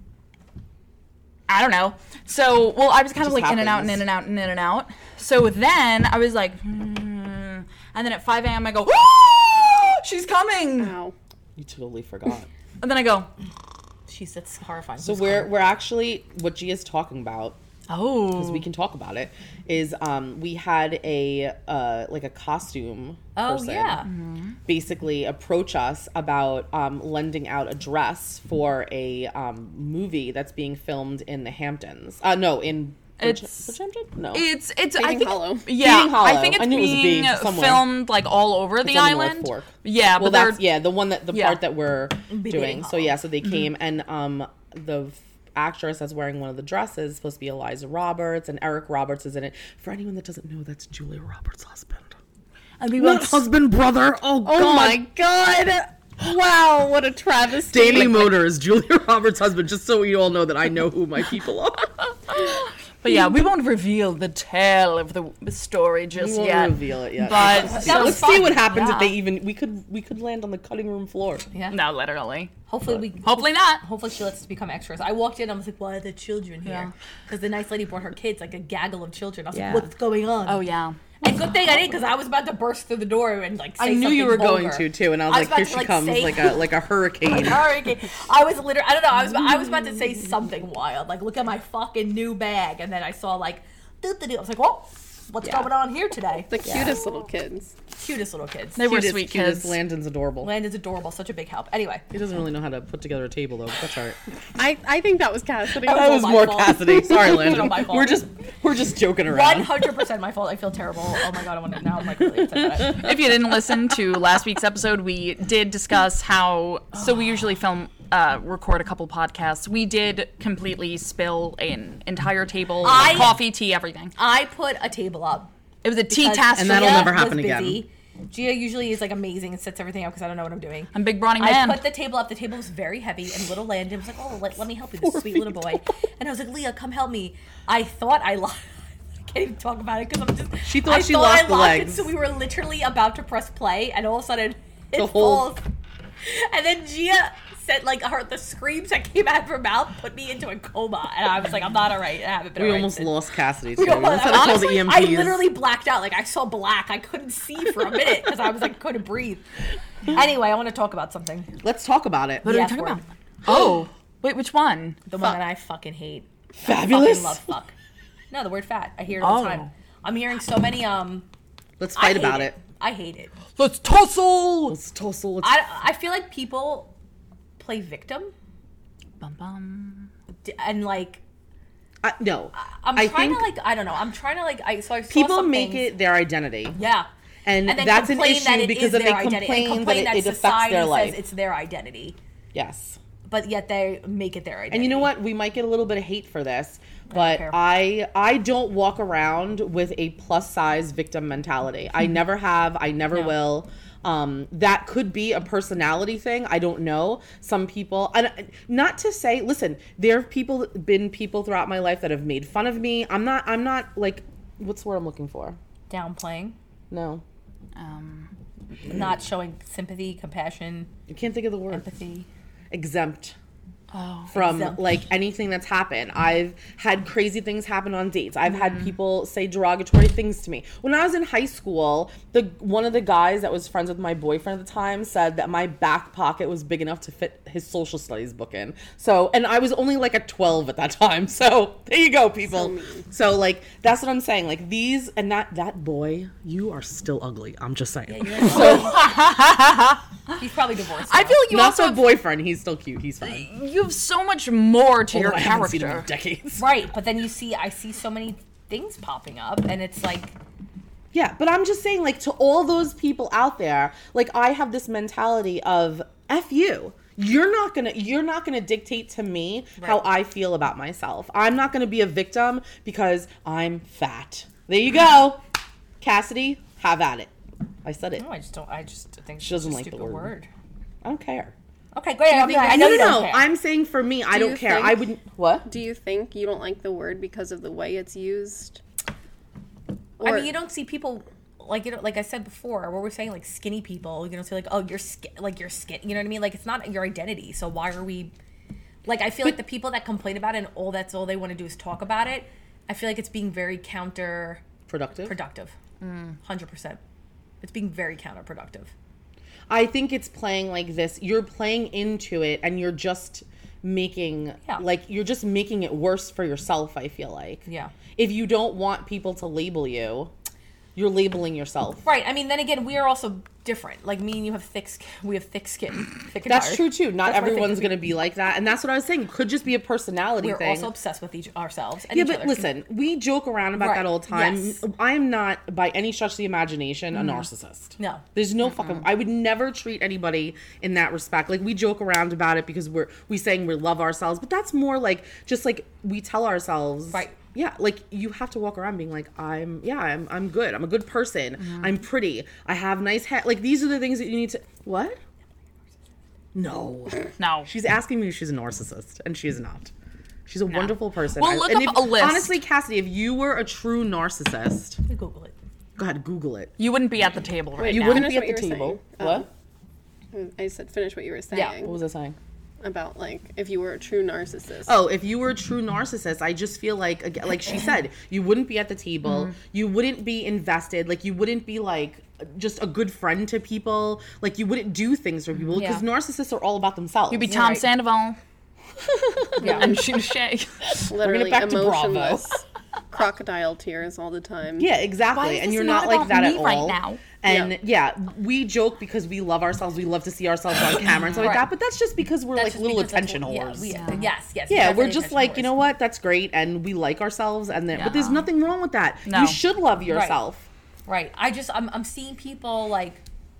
I don't know. So, well, I was kind of Just like in and out and happens. in and out and in and out. So then I was like, hmm. And then at five a.m. I go, she's coming. Wow. You totally forgot. And then I go, She's that's horrifying. So Who's we're calling? we're actually what Gia's talking about, oh. because we can talk about it, is um we had a uh like a costume Oh person yeah. basically approach us about um lending out a dress for a um movie that's being filmed in the Hamptons. Uh no, in Bridge, It's- Bridgehampton? No. It's it's I Beating think Hollow. yeah Beating Hollow. I think it's I knew it was a being B somewhere. filmed like all over the It's on the North island. Fork. Yeah, well, but they're that's yeah, the one that the Yeah. part that we're Beating doing. So Hollow. yeah, so they came and um the actress that's wearing one of the dresses is supposed to be Eliza Roberts, and Eric Roberts is in it. For anyone that doesn't know, that's Julia Roberts' husband. and we Not went husband, brother. Oh, Oh God. my god. Wow, what a travesty. Danny Motors, Julia Roberts' husband. Just so you all know that I know who my people are. But yeah, we won't reveal the tale of the story We just won't yet. reveal it yet. But Let's, That was let's see fun. what happens Yeah. if they even we could we could land on the cutting room floor. Yeah. no, literally. Hopefully we. Hopefully not. Hopefully she lets us become extras. I walked in. I was like, "Why are the children Yeah. here?" Because the nice lady brought her kids, like a gaggle of children. I was Yeah. like, "What's going on?" Oh yeah. And good thing I didn't, because I was about to burst through the door and like. Say I knew you were something going vulgar. to too, and I was, I was like, here about she to, like, comes, say- like a like a hurricane. Hurricane. I was literally. I don't know. I was. I was about to say something wild, like, "Look at my fucking new bag," and then I saw like. doo-doo-doo. I was like, "Whoa, what's Yeah. going on here today?" The cutest little kids. Cutest little kids. They were Cutest, sweet cutest. kids. Landon's adorable. Landon's adorable. Such a big help. Anyway. He doesn't really know how to put together a table though. But that's all right. I, I think that was Cassidy. That That was my more fault. Cassidy. Sorry, Not Landon. my fault. We're just we're just joking One around. hundred percent my fault. I feel terrible. Oh my god, I want to now. I'm like really upset about it. If you didn't listen to last week's episode, we did discuss how. So we usually film, uh, record a couple podcasts. We did completely spill an entire table, I- coffee, tea, everything. I put a table up. It was a tea because task. And that'll Gia never was happen again. busy. Gia usually is like amazing and sets everything up because I don't know what I'm doing. I'm big brawny I man. put the table up. The table was very heavy, and little Landon was like, "Oh, let, let me help you, this sweet little boy." And I was like, "Leah, come help me." I thought I lost. I can't even talk about it because I'm just. She thought I she thought lost I the lost legs. It, so we were literally about to press play, and all of a sudden it The whole- falls. And then Gia said, like, her the screams that came out of her mouth put me into a coma, and I was like, "I'm not alright. I haven't been We alright almost since." lost Cassidy too. We We almost had to call the honestly, E M I Ps. literally blacked out. Like, I saw black. I couldn't see for a minute because I was like, couldn't breathe. Anyway, I want to talk about something. Let's talk about it. What are The we F talking word. about? Oh, wait, which one? The one that I fucking hate. Fabulous. Fucking love fuck. No, the word fat. I hear it all the Oh. time. I'm hearing so many, um... Let's I fight hate about it. I hate it. Let's tussle. Let's tussle. Let's I, I feel like people play victim Bum, bum. d- and, like... I, no. I'm I trying think to, like... I don't know. I'm trying to, like... I So I saw people some make things- it their identity. Yeah. And, And then that's an complain that issue it because is then they their identity, and complain that complain it, that it affects society their says life. it's their identity. Yes. But yet they make it their identity. And you know what? We might get a little bit of hate for this, but care. I I don't walk around with a plus size victim mentality. I never have. I never No. will. Um, that could be a personality thing. I don't know. Some people, and not to say, listen, there have people been people throughout my life that have made fun of me. I'm not, I'm not like, what's the word I'm looking for? Downplaying, No. Um, not showing sympathy, compassion, I can't think of the word. empathy. Exempt. oh. From Exempt. like anything that's happened. I've had crazy things happen on dates. I've had Mm-hmm. people say derogatory things to me. When I was in high school, the one of the guys that was friends with my boyfriend at the time said that my back pocket was big enough to fit his social studies book in. So, and I was only like a twelve at that time. So, there you go, people. So, so like that's what I'm saying. Like these and that that boy, you are still ugly. I'm just saying. He's probably divorced. I now. feel like you Not also the have, boyfriend. He's still cute. He's fine. you have so much more to your Although I haven't seen him in character. decades. Right, but then you see, I see so many things popping up, and it's like, Yeah, but I'm just saying, like, to all those people out there, like, I have this mentality of F you. You're not gonna you're not gonna dictate to me how Right. I feel about myself. I'm not gonna be a victim because I'm fat. There you go. Cassidy, have at it. I said it. no, I just don't. I just think She doesn't it's a like the stupid word. word. I don't care. Okay, great. I'm think not- I it's- know No, you no, don't no. care. I'm saying for me, I Do don't you care. think- I wouldn't. What? Do you think you don't like the word because of the way it's used? I Or- mean, you don't see people like you know, like I said before, where we're saying like skinny people. You know, say like, oh, you're skin, like you're skin. You know what I mean? Like it's not your identity. So why are we? Like I feel like the people that complain about it and all that's all they want to do is talk about it. I feel like it's being very counterproductive. Productive? Hundred percent. It's being very counterproductive. I think it's playing like this. You're playing into it and you're just making Yeah. like you're just making it worse for yourself, I feel like. Yeah. If you don't want people to label you, you're labeling yourself. Right. I mean, then again, we are also different. Like me and you have thick skin. We have thick skin. Thick and That's dark. true too. Not That's why I think everyone's that going to be like that. And that's what I was saying. It could just be a personality We're thing. also obsessed with each ourselves. And Yeah, each but other. listen, we joke around about Right. that all the time. Yes. I'm not, by any stretch of the imagination, a narcissist. No. There's no fucking. I would never treat anybody in that respect. Like we joke around about it because we're we saying we love ourselves, but that's more like just like we tell ourselves. Right. Yeah, like you have to walk around being like, I'm. Yeah, I'm. I'm good. I'm a good person. I'm pretty. I have nice hair. Like these are the things that you need to. What? No. No. She's asking me if she's a narcissist, and she is not. She's a wonderful person. Well, I- look and up if- a list. Honestly, Cassidy, if you were a true narcissist, We Google it. go ahead, Google it. You wouldn't be at the table right Wait, You now. wouldn't Finish be what at the you were table. saying. What? I said finish what you were saying Yeah, What was I saying? about like if you were a true narcissist. Oh, if you were a true narcissist, I just feel like, aga- like she said, you wouldn't be at the table. You wouldn't be invested. Like you wouldn't be like just a good friend to people. Like you wouldn't do things for people because Yeah. narcissists are all about themselves. You'd be Tom Right. Sandoval Yeah. and Sheena Shea. Literally back to Bravo. emotionless, crocodile tears all the time. Yeah, exactly. Why is And this you're not not, like about that me at right all. now? And Yeah. yeah. we joke because we love ourselves. We love to see ourselves on camera and stuff like Right. that. But that's just because we're That's like just little because that's attention what- yeah, whores. we- Yeah, Yes, yes. we're definitely just attention like, you whores. know what? That's great. And we like ourselves. And then, but there's Yeah. nothing wrong with that. No. You should love yourself. Right. I just I'm I'm seeing people like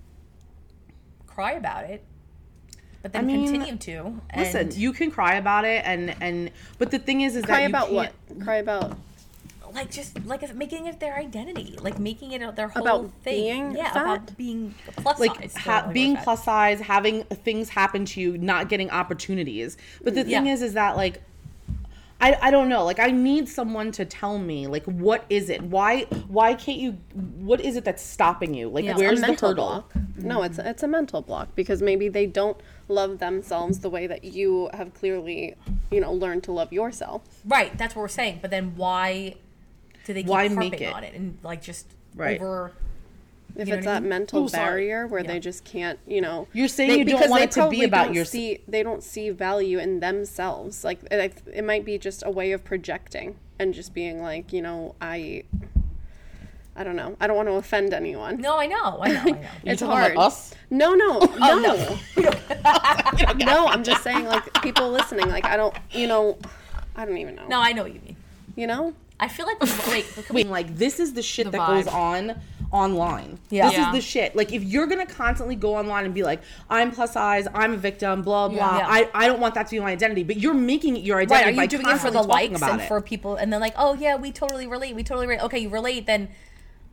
cry about it, but then I mean, continue to. And Listen, you can cry about it. And, and, but the thing is, is Cry that you about what? can't- Cry about like just like making it their identity, like making it their whole About thing. being yeah, fat? about being plus like size. ha- Don't being worry about plus size, having things happen to you, not getting opportunities. But the thing Yeah. is, is that like, I, I don't know. Like I need someone to tell me like what is it? Why why can't you? What is it that's stopping you? Like Yeah. It's a where's a the mental hurdle? block. No, it's it's a mental block because maybe they don't love themselves the way that you have clearly, you know, learned to love yourself. it. Right. That's what we're saying. But then why do they keep Why harping make it? on it and like just Right. over? If You know it's what I that mean? mental Oh, sorry. barrier where Yeah. they just can't, you know, You're saying they- you don't because want they it to be probably about don't your- see they don't see value in themselves. Like it, it might be just a way of projecting and just being like, you know, I, I don't know, I don't want to offend anyone. No, I know. I know. I know. It's talking hard. about us? No, no, Oh, no. No, I'm just saying, like people listening, like I don't, you know, I don't even know. No, I know what you mean. You know, I feel like wait, Being like this is the shit The that goes vibe. on online. Yeah. This Yeah. is the shit. Like if you're gonna constantly go online and be like, I'm plus size, I'm a victim, blah blah. Yeah. I, I don't want that to be my identity. But you're making it your identity right? Are by you doing it for constantly the talking likes about and it. for people? And then like, oh yeah, we totally relate. We totally relate. Okay, you relate then.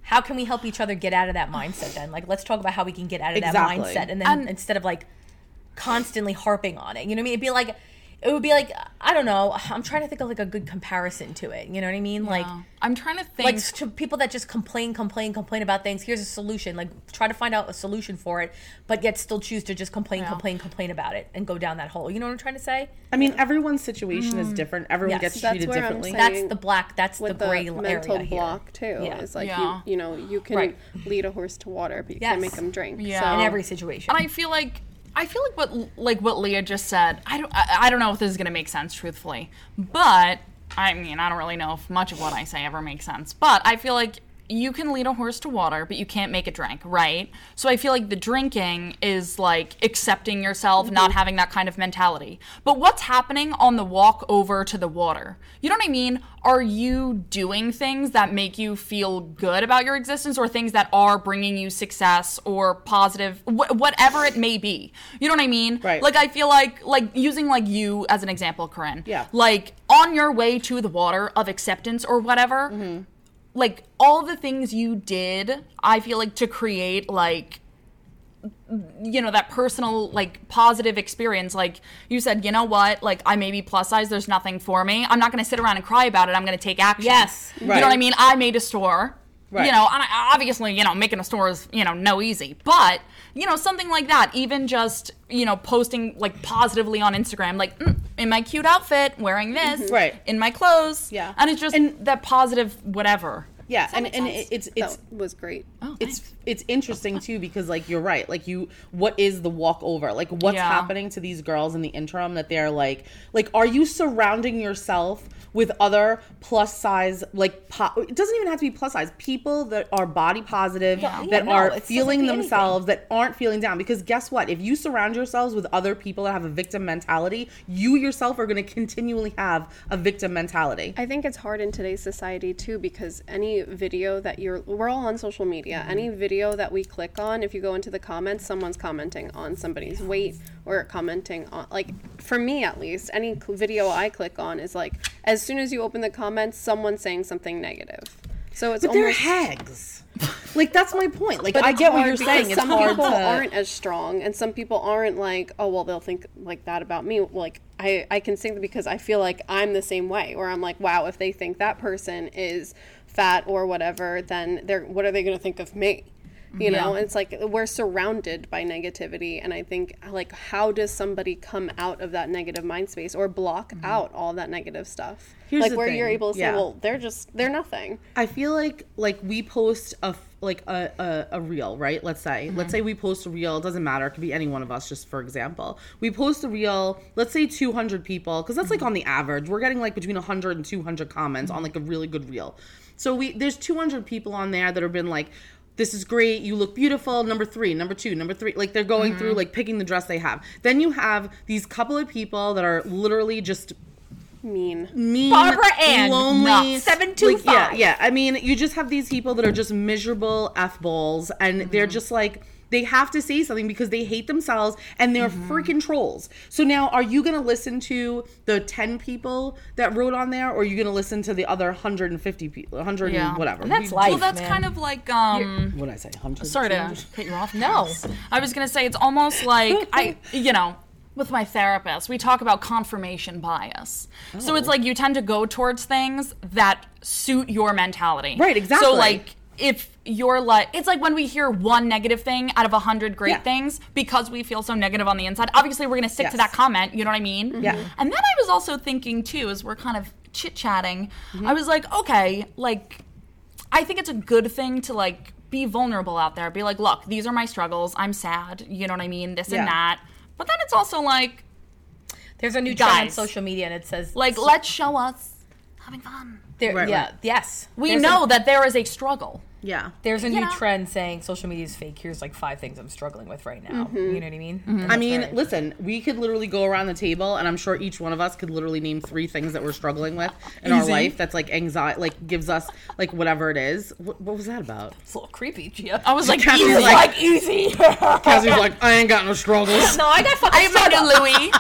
how can we help each other get out of that mindset then? Like, let's talk about how we can get out of Exactly. that mindset. And then And- instead of like constantly harping on it, you know what I mean? It'd be like, it would be like, I don't know. I'm trying to think of like a good comparison to it. You know what I mean? Like, Yeah. I'm trying to think. like to people that just complain, complain, complain about things. Here's a solution. Like, try to find out a solution for it, but yet still choose to just complain, Yeah. complain, complain about it and go down that hole. You know what I'm trying to say? I mean, everyone's situation is different. Everyone Yes. gets That's treated where I'm differently. saying- That's the black. That's the with gray the mental area here. block too. Yeah. It's like Yeah. you you know you can Right. lead a horse to water, but you Yes. can't make them drink. Yeah. So, In every situation. And I feel like I feel like what like what Leah just said. I don't I, I don't know if this is gonna make sense, truthfully, but I mean I don't really know if much of what I say ever makes sense. But I feel like you can lead a horse to water, but you can't make it drink, right? So I feel like the drinking is like accepting yourself, not having that kind of mentality. But what's happening on the walk over to the water? You know what I mean? Are you doing things that make you feel good about your existence, or things that are bringing you success or positive, wh- whatever it may be? You know what I mean? Right. Like I feel like, like using like you as an example, Corinne. Yeah. Like on your way to the water of acceptance or whatever, Mm-hmm. like all the things you did, I feel like to create like, you know, that personal like positive experience. Like you said, you know what, like I may be plus size, there's nothing for me, I'm not going to sit around and cry about it, I'm going to take action. Yes. You Right. know what I mean? I made a store. Right. You know, and I, obviously, you know, making a store is, you know, no easy. But, you know, something like that, even just, you know, posting like positively on Instagram, like mm, in my cute outfit, wearing this, Right. in my clothes. Yeah. And it's just And- that positive whatever. Yeah, that and, make and sense? it's it's that was great. Oh, it's thanks. it's interesting too, because like you're right, like you what is the walk over, like what's Yeah. happening to these girls in the interim, that they're like like are you surrounding yourself with other plus size, like po- it doesn't even have to be plus size, people that are body positive, Yeah. that Yeah, no, are it doesn't feeling be themselves, that aren't feeling down? Because guess what, if you surround yourselves with other people that have a victim mentality, you yourself are going to continually have a victim mentality. I think it's hard in today's society too, because any video that you're, we're all on social media, Mm-hmm. any video that we click on, if you go into the comments, someone's commenting on somebody's weight or commenting on, like, for me at least, any cl- video I click on is like, as soon as you open the comments, someone's saying something negative. So it's But they're almost hags. Like that's my point. Like But I it's get what hard you're because saying. It's some hard people to aren't as strong, and some people aren't like, oh well, they'll think like that about me. Like I, I can say that because I feel like I'm the same way. Where I'm like, wow, if they think that person is fat or whatever, then they're what are they going to think of me? You know, it's like we're surrounded by negativity, and I think like how does somebody come out of that negative mind space or block out all that negative stuff? Here's like the where you're thing, able to say, yeah. well, they're just they're nothing. I feel like like we post a f- like a, a, a reel, right? Let's say let's say we post a reel. It doesn't matter. It could be any one of us. Just for example, we post a reel. Let's say two hundred people, because that's like on the average. We're getting like between one hundred and two hundred comments on like a really good reel. So we there's two hundred people on there that have been like, this is great, you look beautiful, number three, number two, number three. Like they're going through like picking the dress they have. Then you have these couple of people that are literally just Mean. mean, Barbara Ann, lonely, nuts. seven two like, yeah, five. yeah. I mean, you just have these people that are just miserable f balls, and they're just like they have to say something because they hate themselves, and they're freaking trolls. So now, are you gonna listen to the ten people that wrote on there, or are you gonna listen to the other one hundred fifty people, one hundred Yeah. and whatever? And that's We- life. Well, that's man. kind of like, um, What did I say? one hundred. sorry to cut you off. No. Cass. I was going to say it's almost like, I, you know, with my therapist, we talk about confirmation bias. So it's like you tend to go towards things that suit your mentality. Right, exactly. So like, if you're like, it's like when we hear one negative thing out of a hundred great Yeah. things, because we feel so negative on the inside, obviously we're going to stick to Yes. that comment, you know what I mean? Yeah. And then I was also thinking too, as we're kind of chit-chatting, I was like, okay, like, I think it's a good thing to like be vulnerable out there. Be like, look, these are my struggles. I'm sad. You know what I mean? This Yeah. and that. But then it's also like, There's a new trend on Guys. social media, and it says like, let's show us having fun. there, Right, yeah, right. yes. We There's know a, that there is a struggle. Yeah. there's a you new know. trend saying social media is fake. Here's like five things I'm struggling with right now. You know what I mean? And I that's mean, very- listen, we could literally go around the table, and I'm sure each one of us could literally name three things that we're struggling with in our Easy. life that's like anxiety, like gives us like whatever it is. What, what was that about? it's a little creepy, Gia. I was like, Cassie's easy. like- like easy. Cassie's like, I ain't got no struggles. no, I got fucking I made a Louis.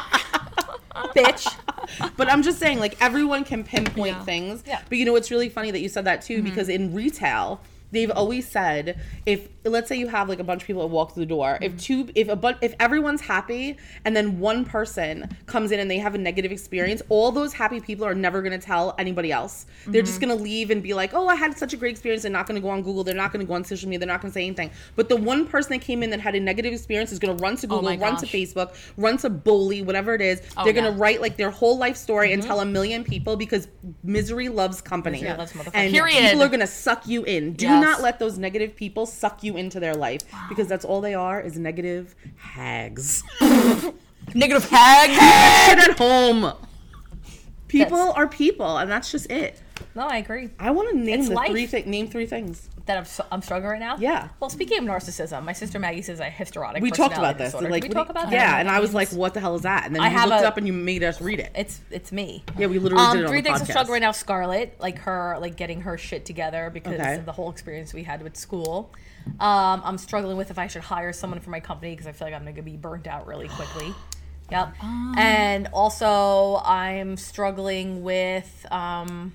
bitch. But I'm just saying, like, everyone can pinpoint things. Yeah. But you know, it's really funny that you said that too, because in retail, they've always said, if let's say you have like a bunch of people that walk through the door, if two, if a bunch, if everyone's happy, and then one person comes in and they have a negative experience, all those happy people are never going to tell anybody else. They're mm-hmm. just going to leave and be like, oh, I had such a great experience. They're not going to go on Google. They're not going to go on social media. They're not going to say anything. But the one person that came in that had a negative experience is going to run to Google, oh run to Facebook, run to Bully, whatever it is. Oh, They're yeah. going to write like their whole life story mm-hmm. and tell a million people, because misery loves company. Misery loves motherfuckers. And Period. people are going to suck you in. Do Yes. not let those negative people suck you into their life, because that's all they are, is negative hags. Negative hags. Sit at home. People That's- are people, and that's just it. No, I agree. I want to name It's the life. three thi- name three things. That I'm, so, I'm struggling right now? Yeah. Well, speaking of narcissism, my sister Maggie says I have histrionic We talked about personality this. disorder. Like, Did we what talk do you- about yeah, that? and I was like, "What the hell is that?" And then I you have looked it a- up and you made us read it. It's it's me. Yeah, we literally Um, did it on three the things I'm podcast. struggling right now. Scarlett, like her, like getting her shit together because Okay. of the whole experience we had with school. Um, I'm struggling with if I should hire someone for my company because I feel like I'm going to be burnt out really quickly. Yep. And also, I'm struggling with um,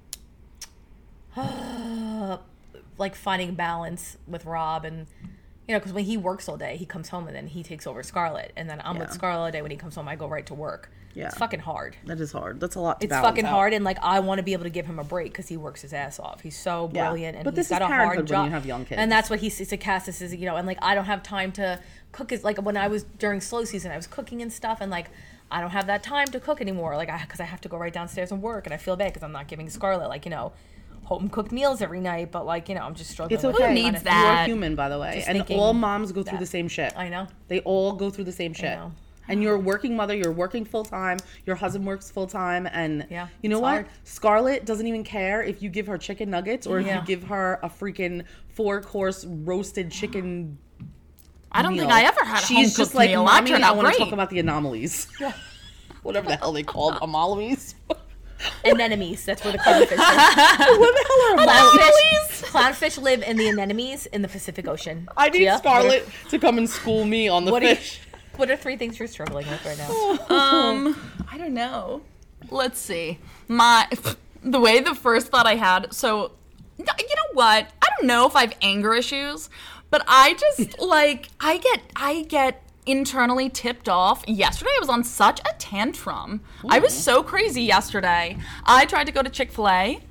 like finding balance with Rob, and you know, because when he works all day, he comes home and then he takes over Scarlett, and then I'm with Yeah. Scarlett all day. When he comes home, I go right to work. Yeah. It's fucking hard. That is hard. That's a lot to It's balance fucking out. hard, and like I want to be able to give him a break because he works his ass off. He's so Yeah. brilliant, and But he's this got is a hard parenthood when job. you have young kids. And that's what he says to Cassis is, you know, and like I don't have time to cook. His, like when I was during slow season, I was cooking and stuff, and like I don't have that time to cook anymore. Like I because I have to go right downstairs and work, and I feel bad because I'm not giving Scarlett like you know home cooked meals every night. But like you know, I'm just struggling. It's with okay. that needs kind of- that? You are human, by the way, Just and thinking all moms go through that. the same shit. I know. They all go through the same shit. know. And you're a working mother, you're working full time, your husband works full time, and Yeah, you know it's what? hard. Scarlett doesn't even care if you give her chicken nuggets or if Yeah. you give her a freaking four course roasted chicken. I don't meal. think I ever had a She's home just cooked like, meal. That Mommy, turned I out want to great. talk about the anomalies. Whatever the hell they called anomalies. Anemones. That's where the clownfish live. What the hell are Clownfish, clownfish live in the anemones in the Pacific Ocean. I need Gia, Scarlett to come and school me on the What are, you, fish. what are three things you're struggling with right now? Um, I don't know. Let's see. My the way the first thought I had. So, you know what? I don't know if I have anger issues, but I just like I get I get internally tipped off. Yesterday I was on such a tantrum. I was so crazy yesterday. I tried to go to Chick-fil-A.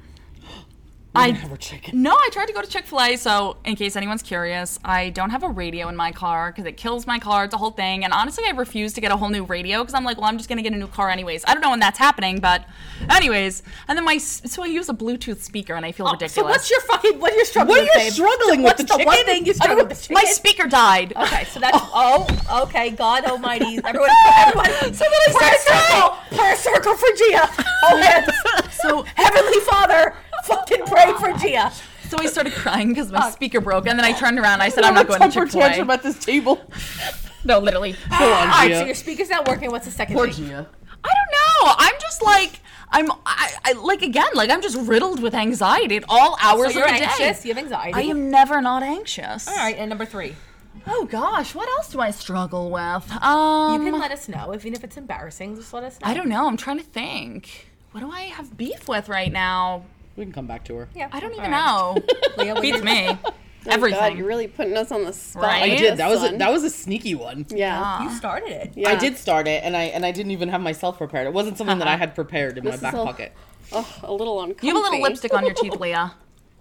I Never chicken. No, I tried to go to Chick-fil-A, so in case anyone's curious, I don't have a radio in my car because it kills my car. It's a whole thing. And honestly, I refuse to get a whole new radio because I'm like, well, I'm just going to get a new car anyways. I don't know when that's happening, but anyways. And then my, so I use a Bluetooth speaker and I feel ridiculous. So what's your fucking what are you struggling What are with? you babe? struggling What's with? The the one chicken? thing you I struggle don't- with? The my chicken? speaker died. Okay, so that's oh, okay. God Almighty, everyone, everyone. So then I prayer started circle, prayer circle for Gia. Oh, hands. So, Heavenly Father, fucking pray for Gia. so I started crying because my speaker broke, and then I turned around and I said, I'm not going to Temper Chick-fil-A. tantrum at this table. No, literally. Go on, All right, Gia. so your speaker's not working. What's the second Poor thing? Gia. I don't know. I'm just like, I'm, I, I like, again, like, I'm just riddled with anxiety at all hours So you're of the anxious. day. You have anxiety. I am never not anxious. All right, and number three, Oh, gosh. What else do I struggle with? Um, you can let us know, even if it's embarrassing. Just let us know. I don't know. I'm trying to think. What do I have beef with right now? We can come back to her. Yeah, I don't all even right. know. Leah, what do Beats you- me. Oh, Everything. God, you're really putting us on the spot. Right? I Hey, did. That was a, son. that was a sneaky one. Yeah. You started it. yeah. I did start it, and I and I didn't even have myself prepared. It wasn't something that I had prepared in This my is back a- pocket. Oh, a little uncomfy. You have a little lipstick on your teeth, Leah.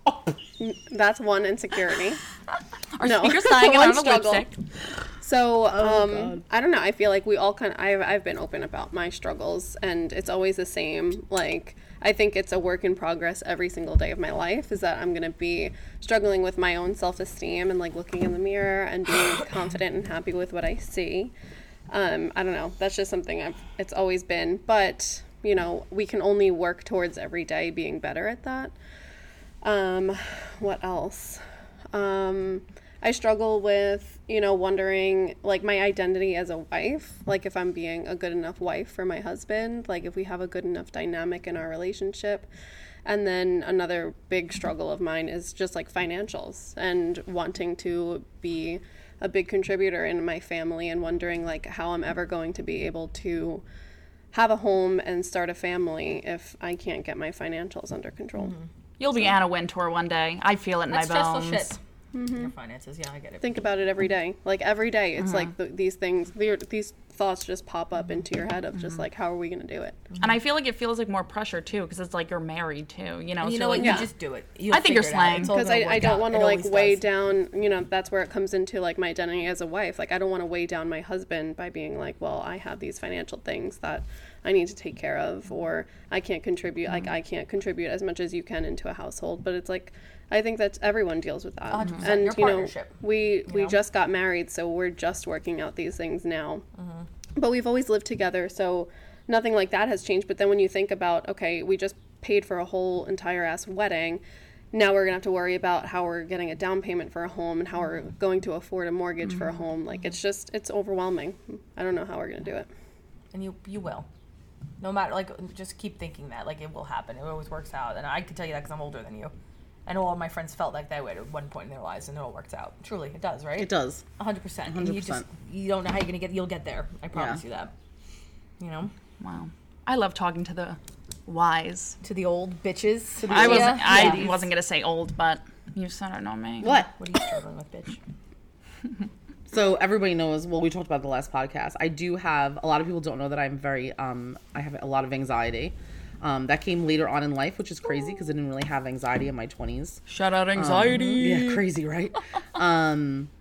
That's one insecurity. Our No. speaker's dying and I One have a struggle. lipstick. So, um, God. I don't know. I feel like we all kind of, I've, I've been open about my struggles, and it's always the same. Like, I think it's a work in progress every single day of my life, is that I'm going to be struggling with my own self-esteem and, like, looking in the mirror and being confident and happy with what I see. Um, I don't know. That's just something I've, it's always been. But, you know, we can only work towards every day being better at that. Um, what else? Um, I struggle with, you know, wondering, like, my identity as a wife, like, if I'm being a good enough wife for my husband, like, if we have a good enough dynamic in our relationship. And then another big struggle of mine is just, like, financials and wanting to be a big contributor in my family and wondering, like, how I'm ever going to be able to have a home and start a family if I can't get my financials under control. You'll be Anna Wintour one day. I feel it in That's my stressful bones. shit. Your finances, yeah, I get it. Think about it every day. Like every day, it's like the, these things, they're- these thoughts just pop up into your head of just like, how are we going to do it? And I feel like it feels like more pressure too, because it's like you're married too. You know, And you so know what? like, You yeah. just do it. You'll I think you're figure it out. slaying. It's all Because gonna I, I work don't out. want It to like always weigh does. down, you know, that's where it comes into like my identity as a wife. Like I don't want to weigh down my husband by being like, well, I have these financial things that I need to take care of, or I can't contribute, like I can't contribute as much as you can into a household. But it's like, I think that everyone deals with that. one hundred percent. And Your you know, partnership, we we know? just got married, so we're just working out these things now. Mm-hmm. But we've always lived together, so nothing like that has changed. But then when you think about, okay, we just paid for a whole entire ass wedding. Now we're gonna have to worry about how we're getting a down payment for a home and how we're going to afford a mortgage for a home. Like it's just it's overwhelming. I don't know how we're gonna do it. And you you will. No matter, like, just keep thinking that. Like, it will happen. It always works out. And I can tell you that because I'm older than you. And all of my friends felt like that way at one point in their lives, and it all works out. Truly, it does, right? It does. one hundred percent. one hundred And you just, percent. you don't know how you're going to get, you'll get there. I promise Yeah. you that. You know? wow. I love talking to the wise. To the old bitches. To the I yeah. wasn't. I Yeah. wasn't gonna say old, but you said it, not me. What? What are you struggling with, bitch? So everybody knows, well, we talked about the last podcast. I do have, a lot of people don't know that I'm very, um, I have a lot of anxiety. Um, that came later on in life, which is crazy because I didn't really have anxiety in my twenties. Shout out anxiety. Yeah, crazy, right? um,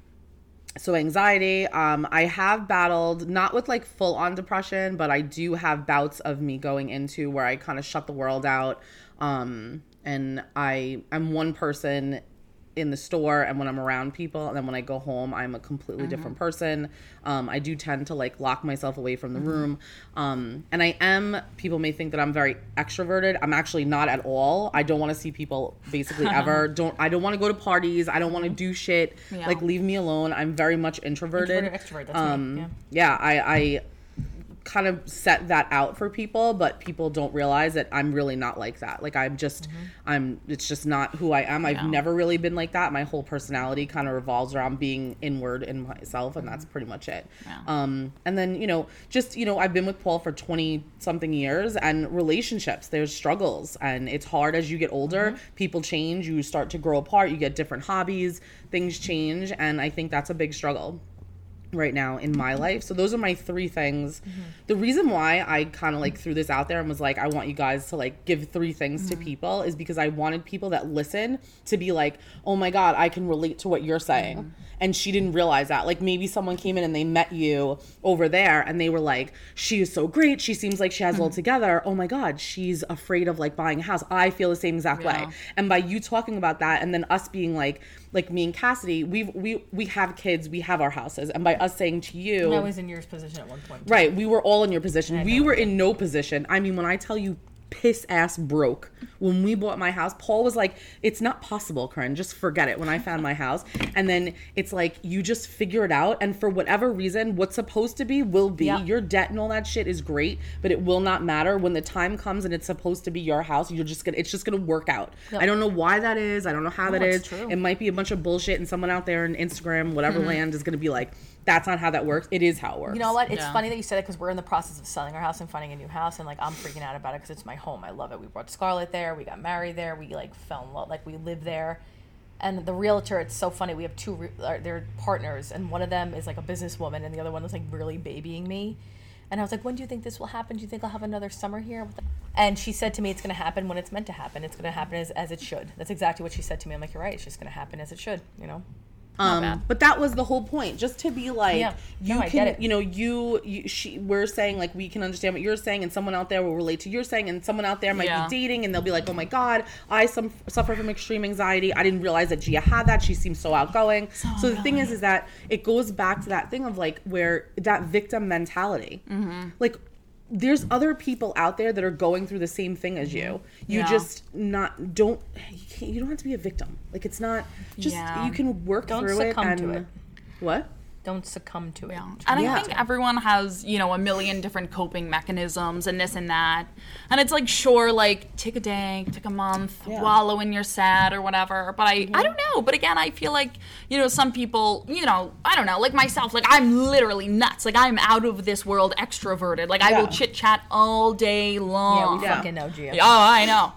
so anxiety, um, I have battled, not with like full on depression, but I do have bouts of me going into where I kind of shut the world out. Um, and I, I'm one person in the store and when I'm around people, and then when I go home I'm a completely Mm-hmm. different person. um I do tend to like lock myself away from the room, um and I am, people may think that I'm very extroverted. I'm actually not at all. I don't want to see people basically ever. don't I don't want to go to parties. I don't want to do shit. Yeah. Like, leave me alone. I'm very much introverted. Introverted, extrovert, that's um me, yeah. yeah, I I kind of set that out for people, but people don't realize that I'm really not like that. Like, I'm just, Mm-hmm. I'm, it's just not who I am. I've Yeah. never really been like that. My whole personality kind of revolves around being inward in myself, and that's pretty much it. Yeah. Um, and then, you know, just, you know, I've been with Paul for twenty something years, and relationships, there's struggles, and it's hard as you get older. People change, you start to grow apart, you get different hobbies, things change, and I think that's a big struggle right now in my life. So those are my three things. Mm-hmm. The reason why I kind of like threw this out there and was like, I want you guys to like give three things Mm-hmm. to people, is because I wanted people that listen to be like, oh my God, I can relate to what you're saying. Mm-hmm. And she didn't realize that. Like, maybe someone came in and they met you over there and they were like, she is so great. She seems like she has it all together. Oh my God, she's afraid of like buying a house. I feel the same exact Yeah. way. And by you talking about that, and then us being like, like me and Cassidy, we we we have kids, we have our houses, and by us saying to you, And I was in your position at one point. right, we were all in your position. I We know. were in no position. I mean, when I tell you, piss ass broke when we bought my house, Paul was like, it's not possible, Corinne, just forget it. When I found my house, and then it's like, you just figure it out, and for whatever reason, what's supposed to be will be. Yeah. Your debt and all that shit is great, but it will not matter when the time comes and it's supposed to be your house. You're just gonna, it's just gonna work out. Yep. I don't know why that is. I don't know how that it's is. true. It might be a bunch of bullshit, and someone out there in Instagram, whatever land, is gonna be like, that's not how that works. It is how it works. You know what? It's Yeah. funny that you said it because we're in the process of selling our house and finding a new house, and like I'm freaking out about it because it's my home. I love it. We brought Scarlett there. We got married there. We like fell in love. Like, we live there. And the realtor, it's so funny. We have two. Re- uh, they're partners, and one of them is like a businesswoman, and the other one is like really babying me. And I was like, when do you think this will happen? Do you think I'll have another summer here? And she said to me, it's going to happen when it's meant to happen. It's going to happen as, as it should. That's exactly what she said to me. I'm like, you're right. It's just going to happen as it should, you know? Um, bad. but that was the whole point, just to be like, Yeah. you No, I can, get it. you know, you, you, she, we're saying like, we can understand what you're saying, and someone out there will relate to your saying, and someone out there might Yeah. be dating, and they'll be like, oh my God, I some, suffer from extreme anxiety. I didn't realize that Gia had that. She seems so outgoing. So, the thing is, is that it goes back to that thing of like, where that victim mentality, Mm-hmm. like, there's other people out there that are going through the same thing as you. You Yeah. just not, don't, you, can't, you don't have to be a victim. Like, it's not, just, Yeah. you can work Don't through it. succumb and to it. What? Don't succumb to it. Yeah. And Yeah. I think everyone has, you know, a million different coping mechanisms and this and that. And it's like, sure, like, take a day, take a month, Yeah. wallow in your sad or whatever. But I, I don't know. But again, I feel like, you know, some people, you know, I don't know, like myself, like I'm literally nuts. Like I'm out of this world extroverted. Like I Yeah. will chit chat all day long. Yeah, we Yeah. fucking know, Gia. Oh, I know.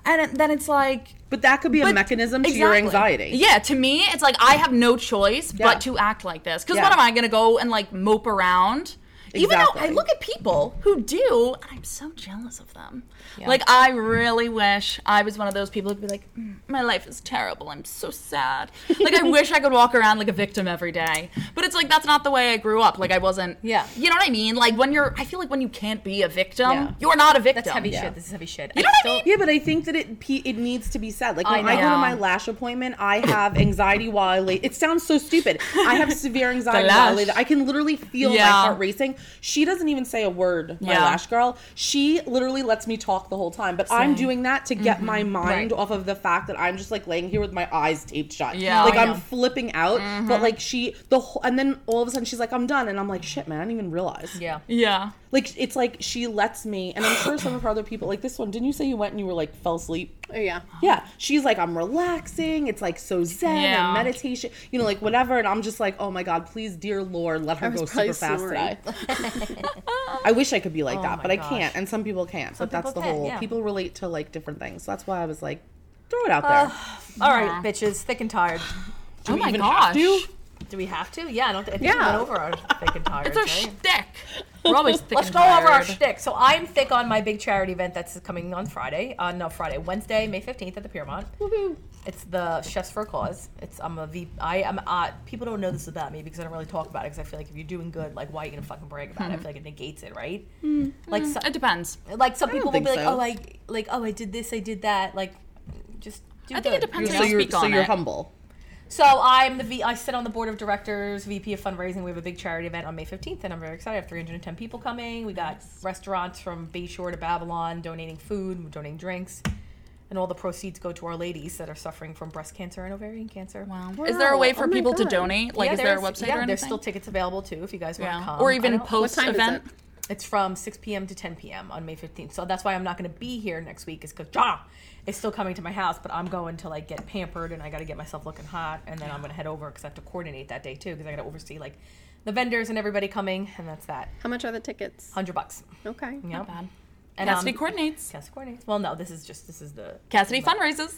And then it's like, But that could be a But- mechanism to your anxiety. Yeah, to me, it's like I have no choice Yeah. but to act like this. Because Yeah. what am I going to go and like mope around? Even though I Exactly. look at people who do, and I'm so jealous of them. Like, I really wish I was one of those people who'd be like, mm, my life is terrible. I'm so sad. Like, I wish I could walk around like a victim every day. But it's like, that's not the way I grew up. Like, I wasn't. Yeah. You know what I mean? Like, when you're, I feel like when you can't be a victim, Yeah. you're not a victim. That's heavy Yeah. shit. This is heavy shit. You know what I mean? Yeah, but I think that it pe- it needs to be said. Like when I I, go to know. my lash appointment, I have anxiety while I lay. It sounds so stupid. I have severe anxiety The while I lash. lay. I can literally feel Yeah. my heart racing. She doesn't even say a word. My Yeah. lash girl. She literally lets me talk the whole time. But I'm doing that to get my mind Right. off of the fact that I'm just like laying here with my eyes taped shut. Yeah. like Oh, I'm yeah. flipping out. But like she the whole, and then all of a sudden she's like, I'm done, and I'm like, shit, man, I didn't even realize. Yeah. Yeah. Like it's like she lets me, and I'm sure some of her other people like this one. Didn't you say you went and you were like fell asleep? Oh, yeah. Yeah, she's like, I'm relaxing. It's like so zen Yeah. and meditation, you know, like whatever. And I'm just like, oh my God, please, dear Lord, let her was go probably super fast snoring. today. I wish I could be like that, my but I gosh. can't. And some people can't. Some but that's people the can, whole, yeah. people relate to like different things. So that's why I was like, throw it out there. All right, bitches, thick and tired. Oh my even gosh. have to? Do we have to? Yeah, I don't. Th- I think we Yeah. went over our thick and tired. It's a right? shtick. We're always thick Let's and go over our tired. shtick. So I'm thick on my big charity event that's coming on Friday. Uh, no, Friday, Wednesday, May fifteenth at the Piermont. It's the Chefs for a Cause. It's I'm a V. I am. Uh, people don't know this about me because I don't really talk about it because I feel like if you're doing good, like why are you gonna fucking brag about it? I feel like it negates it, right? Like so, It depends. like some people will think be like, so. oh, I like oh I did this, I did that. Like just do I good. think it depends you on know? so you're, speak so on you're it. humble. So I'm the V. I sit on the board of directors, V P of fundraising. We have a big charity event on May fifteenth, and I'm very excited. I have three hundred ten people coming. We got restaurants from Bayshore to Babylon donating food, donating drinks, and all the proceeds go to our ladies that are suffering from breast cancer and ovarian cancer. Wow. Is there a way for Oh my people to God. donate? Like, Yeah, is there a there's- website yeah, or anything? there's still tickets available too if you guys want to yeah. come. Or I even don't- What post time is event. it? It's from six p.m. to ten p.m. on May fifteenth. So that's why I'm not going to be here next week is because Ja is still coming to my house, but I'm going to like get pampered and I got to get myself looking hot. And then I'm going to head over because I have to coordinate that day too because I got to oversee like the vendors and everybody coming. And that's that. How much are the tickets? one hundred bucks. Okay. Yep. Not bad. And, Cassidy um, coordinates. Cassidy coordinates. Well, no, this is just, this is the. Cassidy fundraises.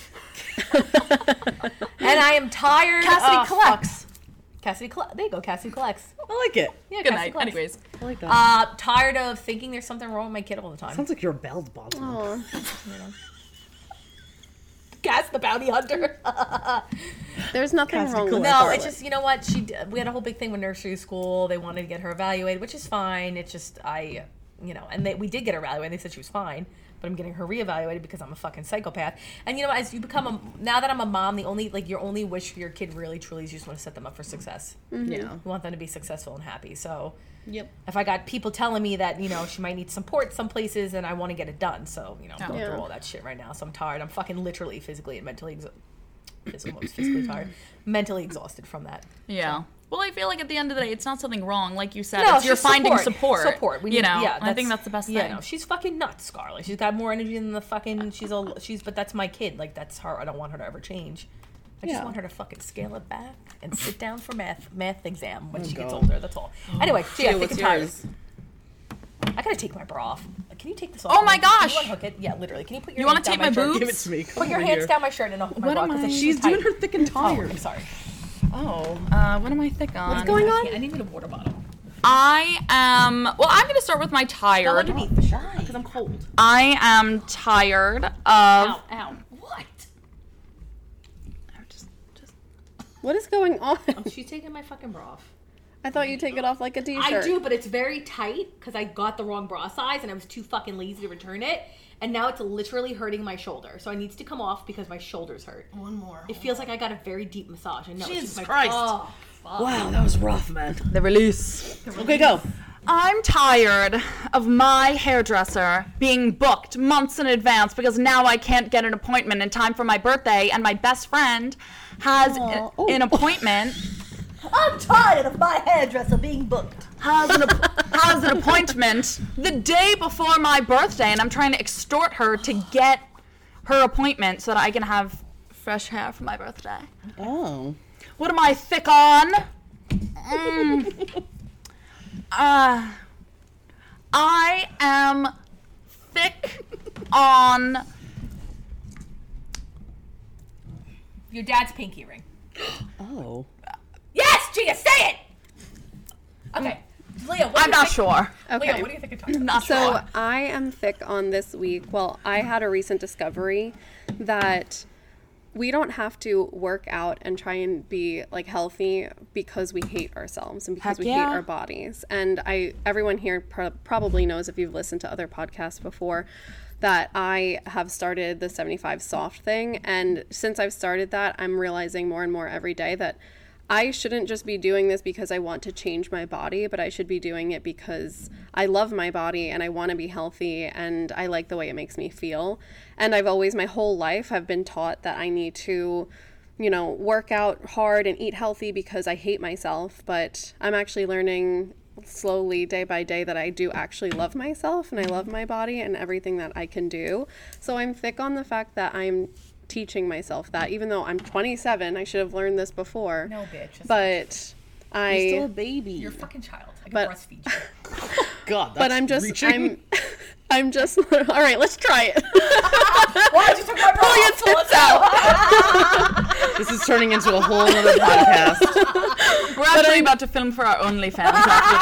And I am tired. Cassidy oh, collects. fuck. Cassidy collects. There you go. Cassidy collects. I like it. Yeah, Good Cassidy night. collects. Anyways. I like that. Uh, tired of thinking there's something wrong with my kid all the time. Sounds like you're a belled bottom. Oh, Cass the bounty hunter. there's nothing Cassie wrong with Colette. No, Scarlett. it's just you know what she. d- We had a whole big thing with nursery school. They wanted to get her evaluated, which is fine. It's just I, you know, and they, we did get her evaluated. They said she was fine, but I'm getting her reevaluated because I'm a fucking psychopath. And you know, as you become a now that I'm a mom, the only like your only wish for your kid really truly is you just want to set them up for success. Yeah. You want them to be successful and happy. So Yep. if I got people telling me that you know she might need support some places, then I want to get it done. So you know, I'm going Yeah. through all that shit right now. So I'm tired. I'm fucking literally, physically, and mentally. Exo- physically, most physically tired, mentally exhausted from that. Yeah. Well, I feel like at the end of the day, it's not something wrong, like you said. No, it's you're she's finding support. support. Support. We you need- know, yeah, and I think that's the best yeah, thing. no, she's fucking nuts, Scarlett. She's got more energy than the fucking. She's a. She's. But that's my kid. Like that's her. I don't want her to ever change. I just Yeah. want her to fucking scale it back and sit down for math math exam when Oh, she gets God. older. That's all. Anyway, so yeah, Gia, thick what's and tired. yours? I gotta take my bra off. Can you take this off? Oh for my me? Can gosh. you unhook it? Yeah, literally. Can you put your You wanna hands down take my shirt? boobs? Give it to me. Come Put your over hands here. down my shirt and unhook my What bra am because I- it's She's too doing tight. her thick and Oh, tired. I'm sorry. Oh, uh, what am I thick on? What's going on? I need a water bottle. I am. Well, I'm going to start with my Go tired. underneath the shirt because I'm cold. I am tired of. Ow, ow. What? Just, just, What is going on? She's taking my fucking bra off. I thought you take it off like a t-shirt. I do, but it's very tight because I got the wrong bra size and I was too fucking lazy to return it. And now it's literally hurting my shoulder. So it needs to come off because my shoulders hurt. one more. It feels like I got a very deep massage. I know. it's Jesus just my, Christ. Oh, fuck. Wow, that was rough, man. The release. Okay, go. I'm tired of my hairdresser being booked months in advance because now I can't get an appointment in time for my birthday, and my best friend has Aw. a- an appointment. I'm tired of my hairdresser being booked. Has an, app- has an appointment the day before my birthday, and I'm trying to extort her to get her appointment so that I can have fresh hair for my birthday. Oh. What am I thick on? Mm. Uh, I am thick on Your dad's pinky ring. Oh. Yes, Gia, say it! Okay. Leah, what do I'm you not think? sure. Okay. Leah, what do you think of Tyler? Not So sure. I am thick on this week. Well, I had a recent discovery that we don't have to work out and try and be like healthy because we hate ourselves and because Heck we yeah. hate our bodies. And I, everyone here pro- probably knows if you've listened to other podcasts before that I have started the seventy-five soft thing. And since I've started that, I'm realizing more and more every day that I shouldn't just be doing this because I want to change my body, but I should be doing it because I love my body and I want to be healthy and I like the way it makes me feel. And I've always, my whole life, have been taught that I need to, you know, work out hard and eat healthy because I hate myself. But I'm actually learning slowly, day by day, that I do actually love myself and I love my body and everything that I can do. So I'm thick on the fact that I'm teaching myself that, even though I'm twenty-seven, I should have learned this before. No, bitch. That's But I, You're still a baby. You're a fucking child. I can But- breastfeed you. God, that's but I'm just, reaching. I'm, I'm just, all right, let's try it. Why did you took my bra off? So let's out. This is turning into a whole other podcast. We're actually about to film for our OnlyFans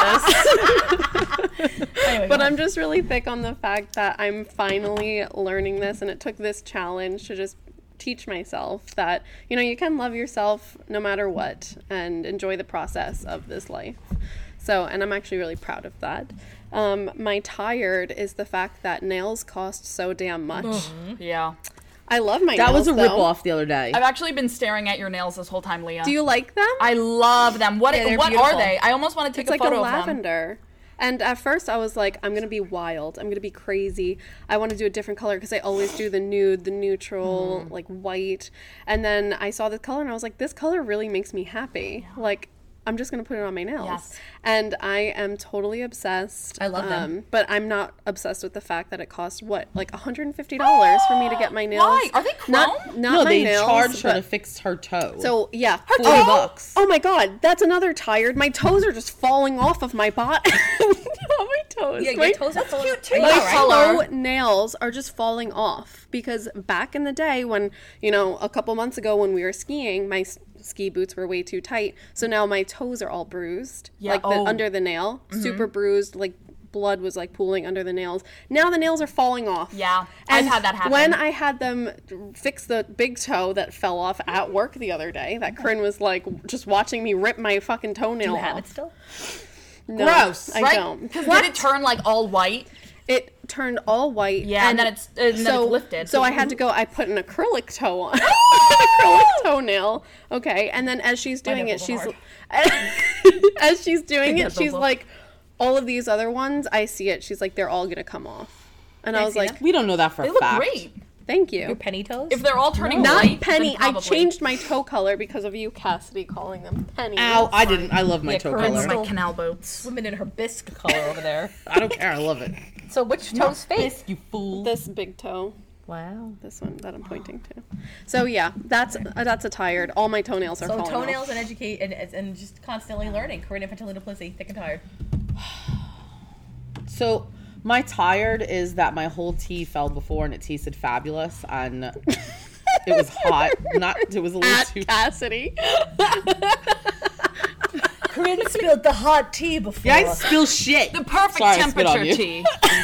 after this. Anyway, But go I'm on. just really thick on the fact that I'm finally learning this, and it took this challenge to just teach myself that, you know, you can love yourself no matter what and enjoy the process of this life. So, and I'm actually really proud of that. Um, my tired is the fact that nails cost so damn much. Yeah. I love my That nails, was a though. rip off the other day. I've actually been staring at your nails this whole time, Leah. Do you like them? I love them. What Yeah, they're what beautiful. are they? I almost want to take It's a like a photo of them. lavender. And at first I was like, I'm going to be wild. I'm going to be crazy. I want to do a different color because I always do the nude, the neutral, like white. And then I saw this color and I was like, this color really makes me happy. Like, I'm just going to put it on my nails. Yes. And I am totally obsessed. I love them. But I'm not obsessed with the fact that it costs, what, like one hundred fifty dollars for me to get my nails. Why? Are they Not, chrome? not no, my they nails, charged her but- to fix her toe. So, yeah. forty oh, bucks. Oh my god, that's another tired. My toes are just falling off of my body. my toes. Yeah, my, your toes are full of too. my Nice color. toe nails are just falling off because back in the day when, you know, a couple months ago when we were skiing, my s- ski boots were way too tight. So now my toes are all bruised. Yeah, Like the, oh. under the nail. Super bruised, like blood was like pooling under the nails. Now the nails are falling off. Yeah, I've And had that happen. When I had them fix the big toe that fell off at work the other day, that Corinne was like just watching me rip my fucking toenail Do you have off. it still? No, Gross, I right? don't. Because did it turn like all white? It turned all white. Yeah, and then it's- and then so, it's lifted. So I had to go. I put an acrylic toe on, an acrylic toenail. Okay, and then as she's doing it, nipples she's are as she's doing Big it, she's nipple. like, all of these other ones, I see it. She's like, they're all gonna come off, and I I was see like, them? we don't know that for They a look fact. great. thank you. Your penny toes? If they're all turning Not white, penny. then I probably. changed my toe color because of you, Cassidy, calling them pennies. Ow, I didn't. I love my Yeah, toe Corinne's color. still- my canal boats. Women in her bisque color over there. I don't care. I love it. So which toe's fake? You fool. This big toe, Wow. this one that I'm pointing to. So yeah, that's uh, that's a tired. All my toenails are So falling toenails off. and educate and, and just constantly learning. Corinne Infantilina Plissy, thick and tired. So my tired is that my whole tea fell before and it tasted fabulous and it was hot. Not it was a little At too. Cassidy. Corinne spilled the hot tea before. Yeah, I spill shit. The perfect Sorry, I spit on temperature you. tea.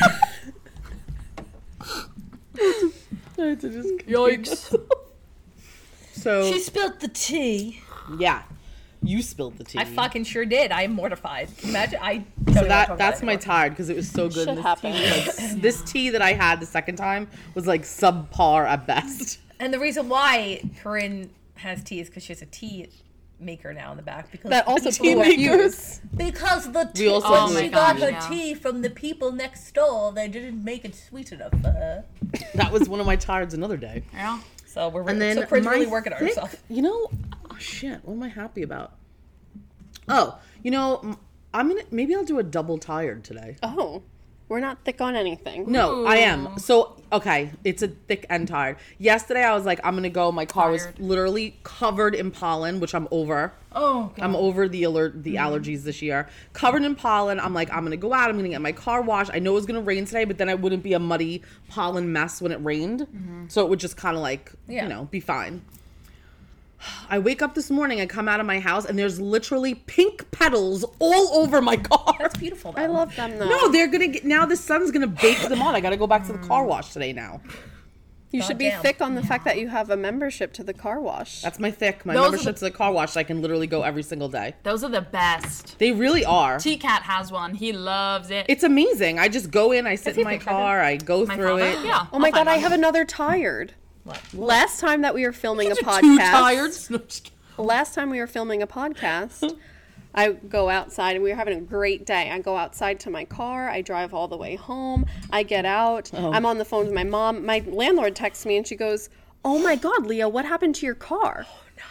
Yikes. So She spilled the tea. yeah, you spilled the tea. I fucking sure did. I am mortified. Can you imagine? I don't So even wanna that talk that's about it my anymore. tired because it was so good. Shit And this, tea happens. was like, this tea that I had the second time was like subpar at best. And the reason why Corinne has tea is because she has a tea maker now in the back. Because That also people people were- refuse. Because the tea, also when have she my got gosh, her yeah. tea from the people next door, they didn't make it sweet enough for her. That was one of my tireds another day. Yeah. So we're And then so Corinne's my really working on thick- herself. You know, oh shit, what am I happy about? Oh, you know, m- I'm gonna maybe I'll do a double tired today. Oh, we're not thick on anything. No, I am. So, okay, it's a thick and tired. Yesterday I was like, I'm gonna go. My car was Tired. literally covered in pollen, which I'm over. Oh, God. I'm over the alert, the allergies this year. Covered in pollen. I'm like, I'm gonna go out. I'm gonna get my car washed. I know it was gonna rain today, but then I wouldn't be a muddy pollen mess when it rained. So it would just kind of like, Yeah. you know, be fine. I wake up this morning, I come out of my house, and there's literally pink petals all over my car. That's beautiful, though. I love them though. No, they're gonna get, now the sun's gonna bake them on. I gotta go back to the car wash today now. You should be Goddamn. thick on the fact that you have a membership to the car wash. That's my thick. My Those are membership the- to the car wash, so I can literally go every single day. Those are the best. They really are. T-Cat has one. He loves it. It's amazing. I just go in, I sit he in my picture car, I go My through father? it. Yeah. Oh my I'll god, find I one. have another tired. What? Last time that we were filming a Too podcast. tired. No, just kidding. Last time we were filming a podcast, I go outside and we were having a great day. I go outside to my car. I drive all the way home. I get out. Oh. I'm on the phone with my mom. My landlord texts me and she goes, "Oh my God, Leah, what happened to your car?"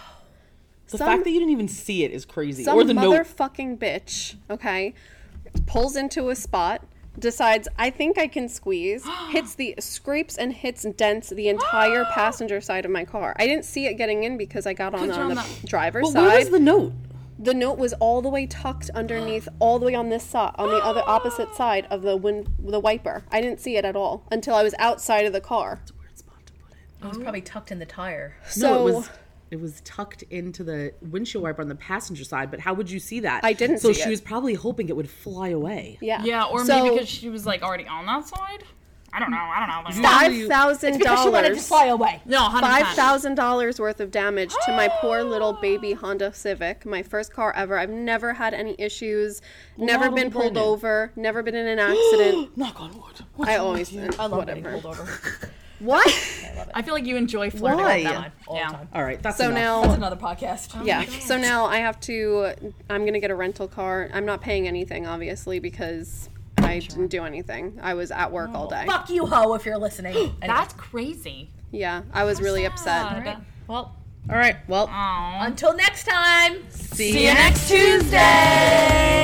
The Some- fact that you didn't even see it is crazy. Some Or the note. motherfucking bitch, okay, pulls into a spot, decides I think I can squeeze, hits the scrapes and hits dents the entire passenger side of my car. I didn't see it getting in because I got on, you're on on the the- driver's But where side. was the note? The note was all the way tucked underneath, all the way on this side, on the other opposite side of the wind, the wiper. I didn't see it at all until I was outside of the car. Weird spot to put it. It was probably tucked in the tire. So No, it was it was tucked into the windshield wiper on the passenger side, but how would you see that? I didn't So see she it. was probably hoping it would fly away. yeah, Yeah, or so, maybe because she was like already on that side. I don't know. I don't know. five thousand Because she wanted to dollars. fly away. No, one hundred Five percent. thousand dollars worth of damage to my poor little baby Honda Civic, my first car ever. I've never had any issues, never Model been pulled brand new. over, never been in an accident. Knock on wood. I always I love getting whatever. pulled over. What? I feel like you enjoy flirting Why? with them. Time, all yeah. the time. All right, that's So enough. now, That's another podcast. yeah. So now I have to. I'm gonna get a rental car. I'm not paying anything, obviously, because I didn't do anything. I was at work all day. Fuck you, ho, if you're listening. Anyway. That's crazy. Yeah, I was really upset. Sad. Well, All right, well, aw. Until next time. see, See you next Tuesday.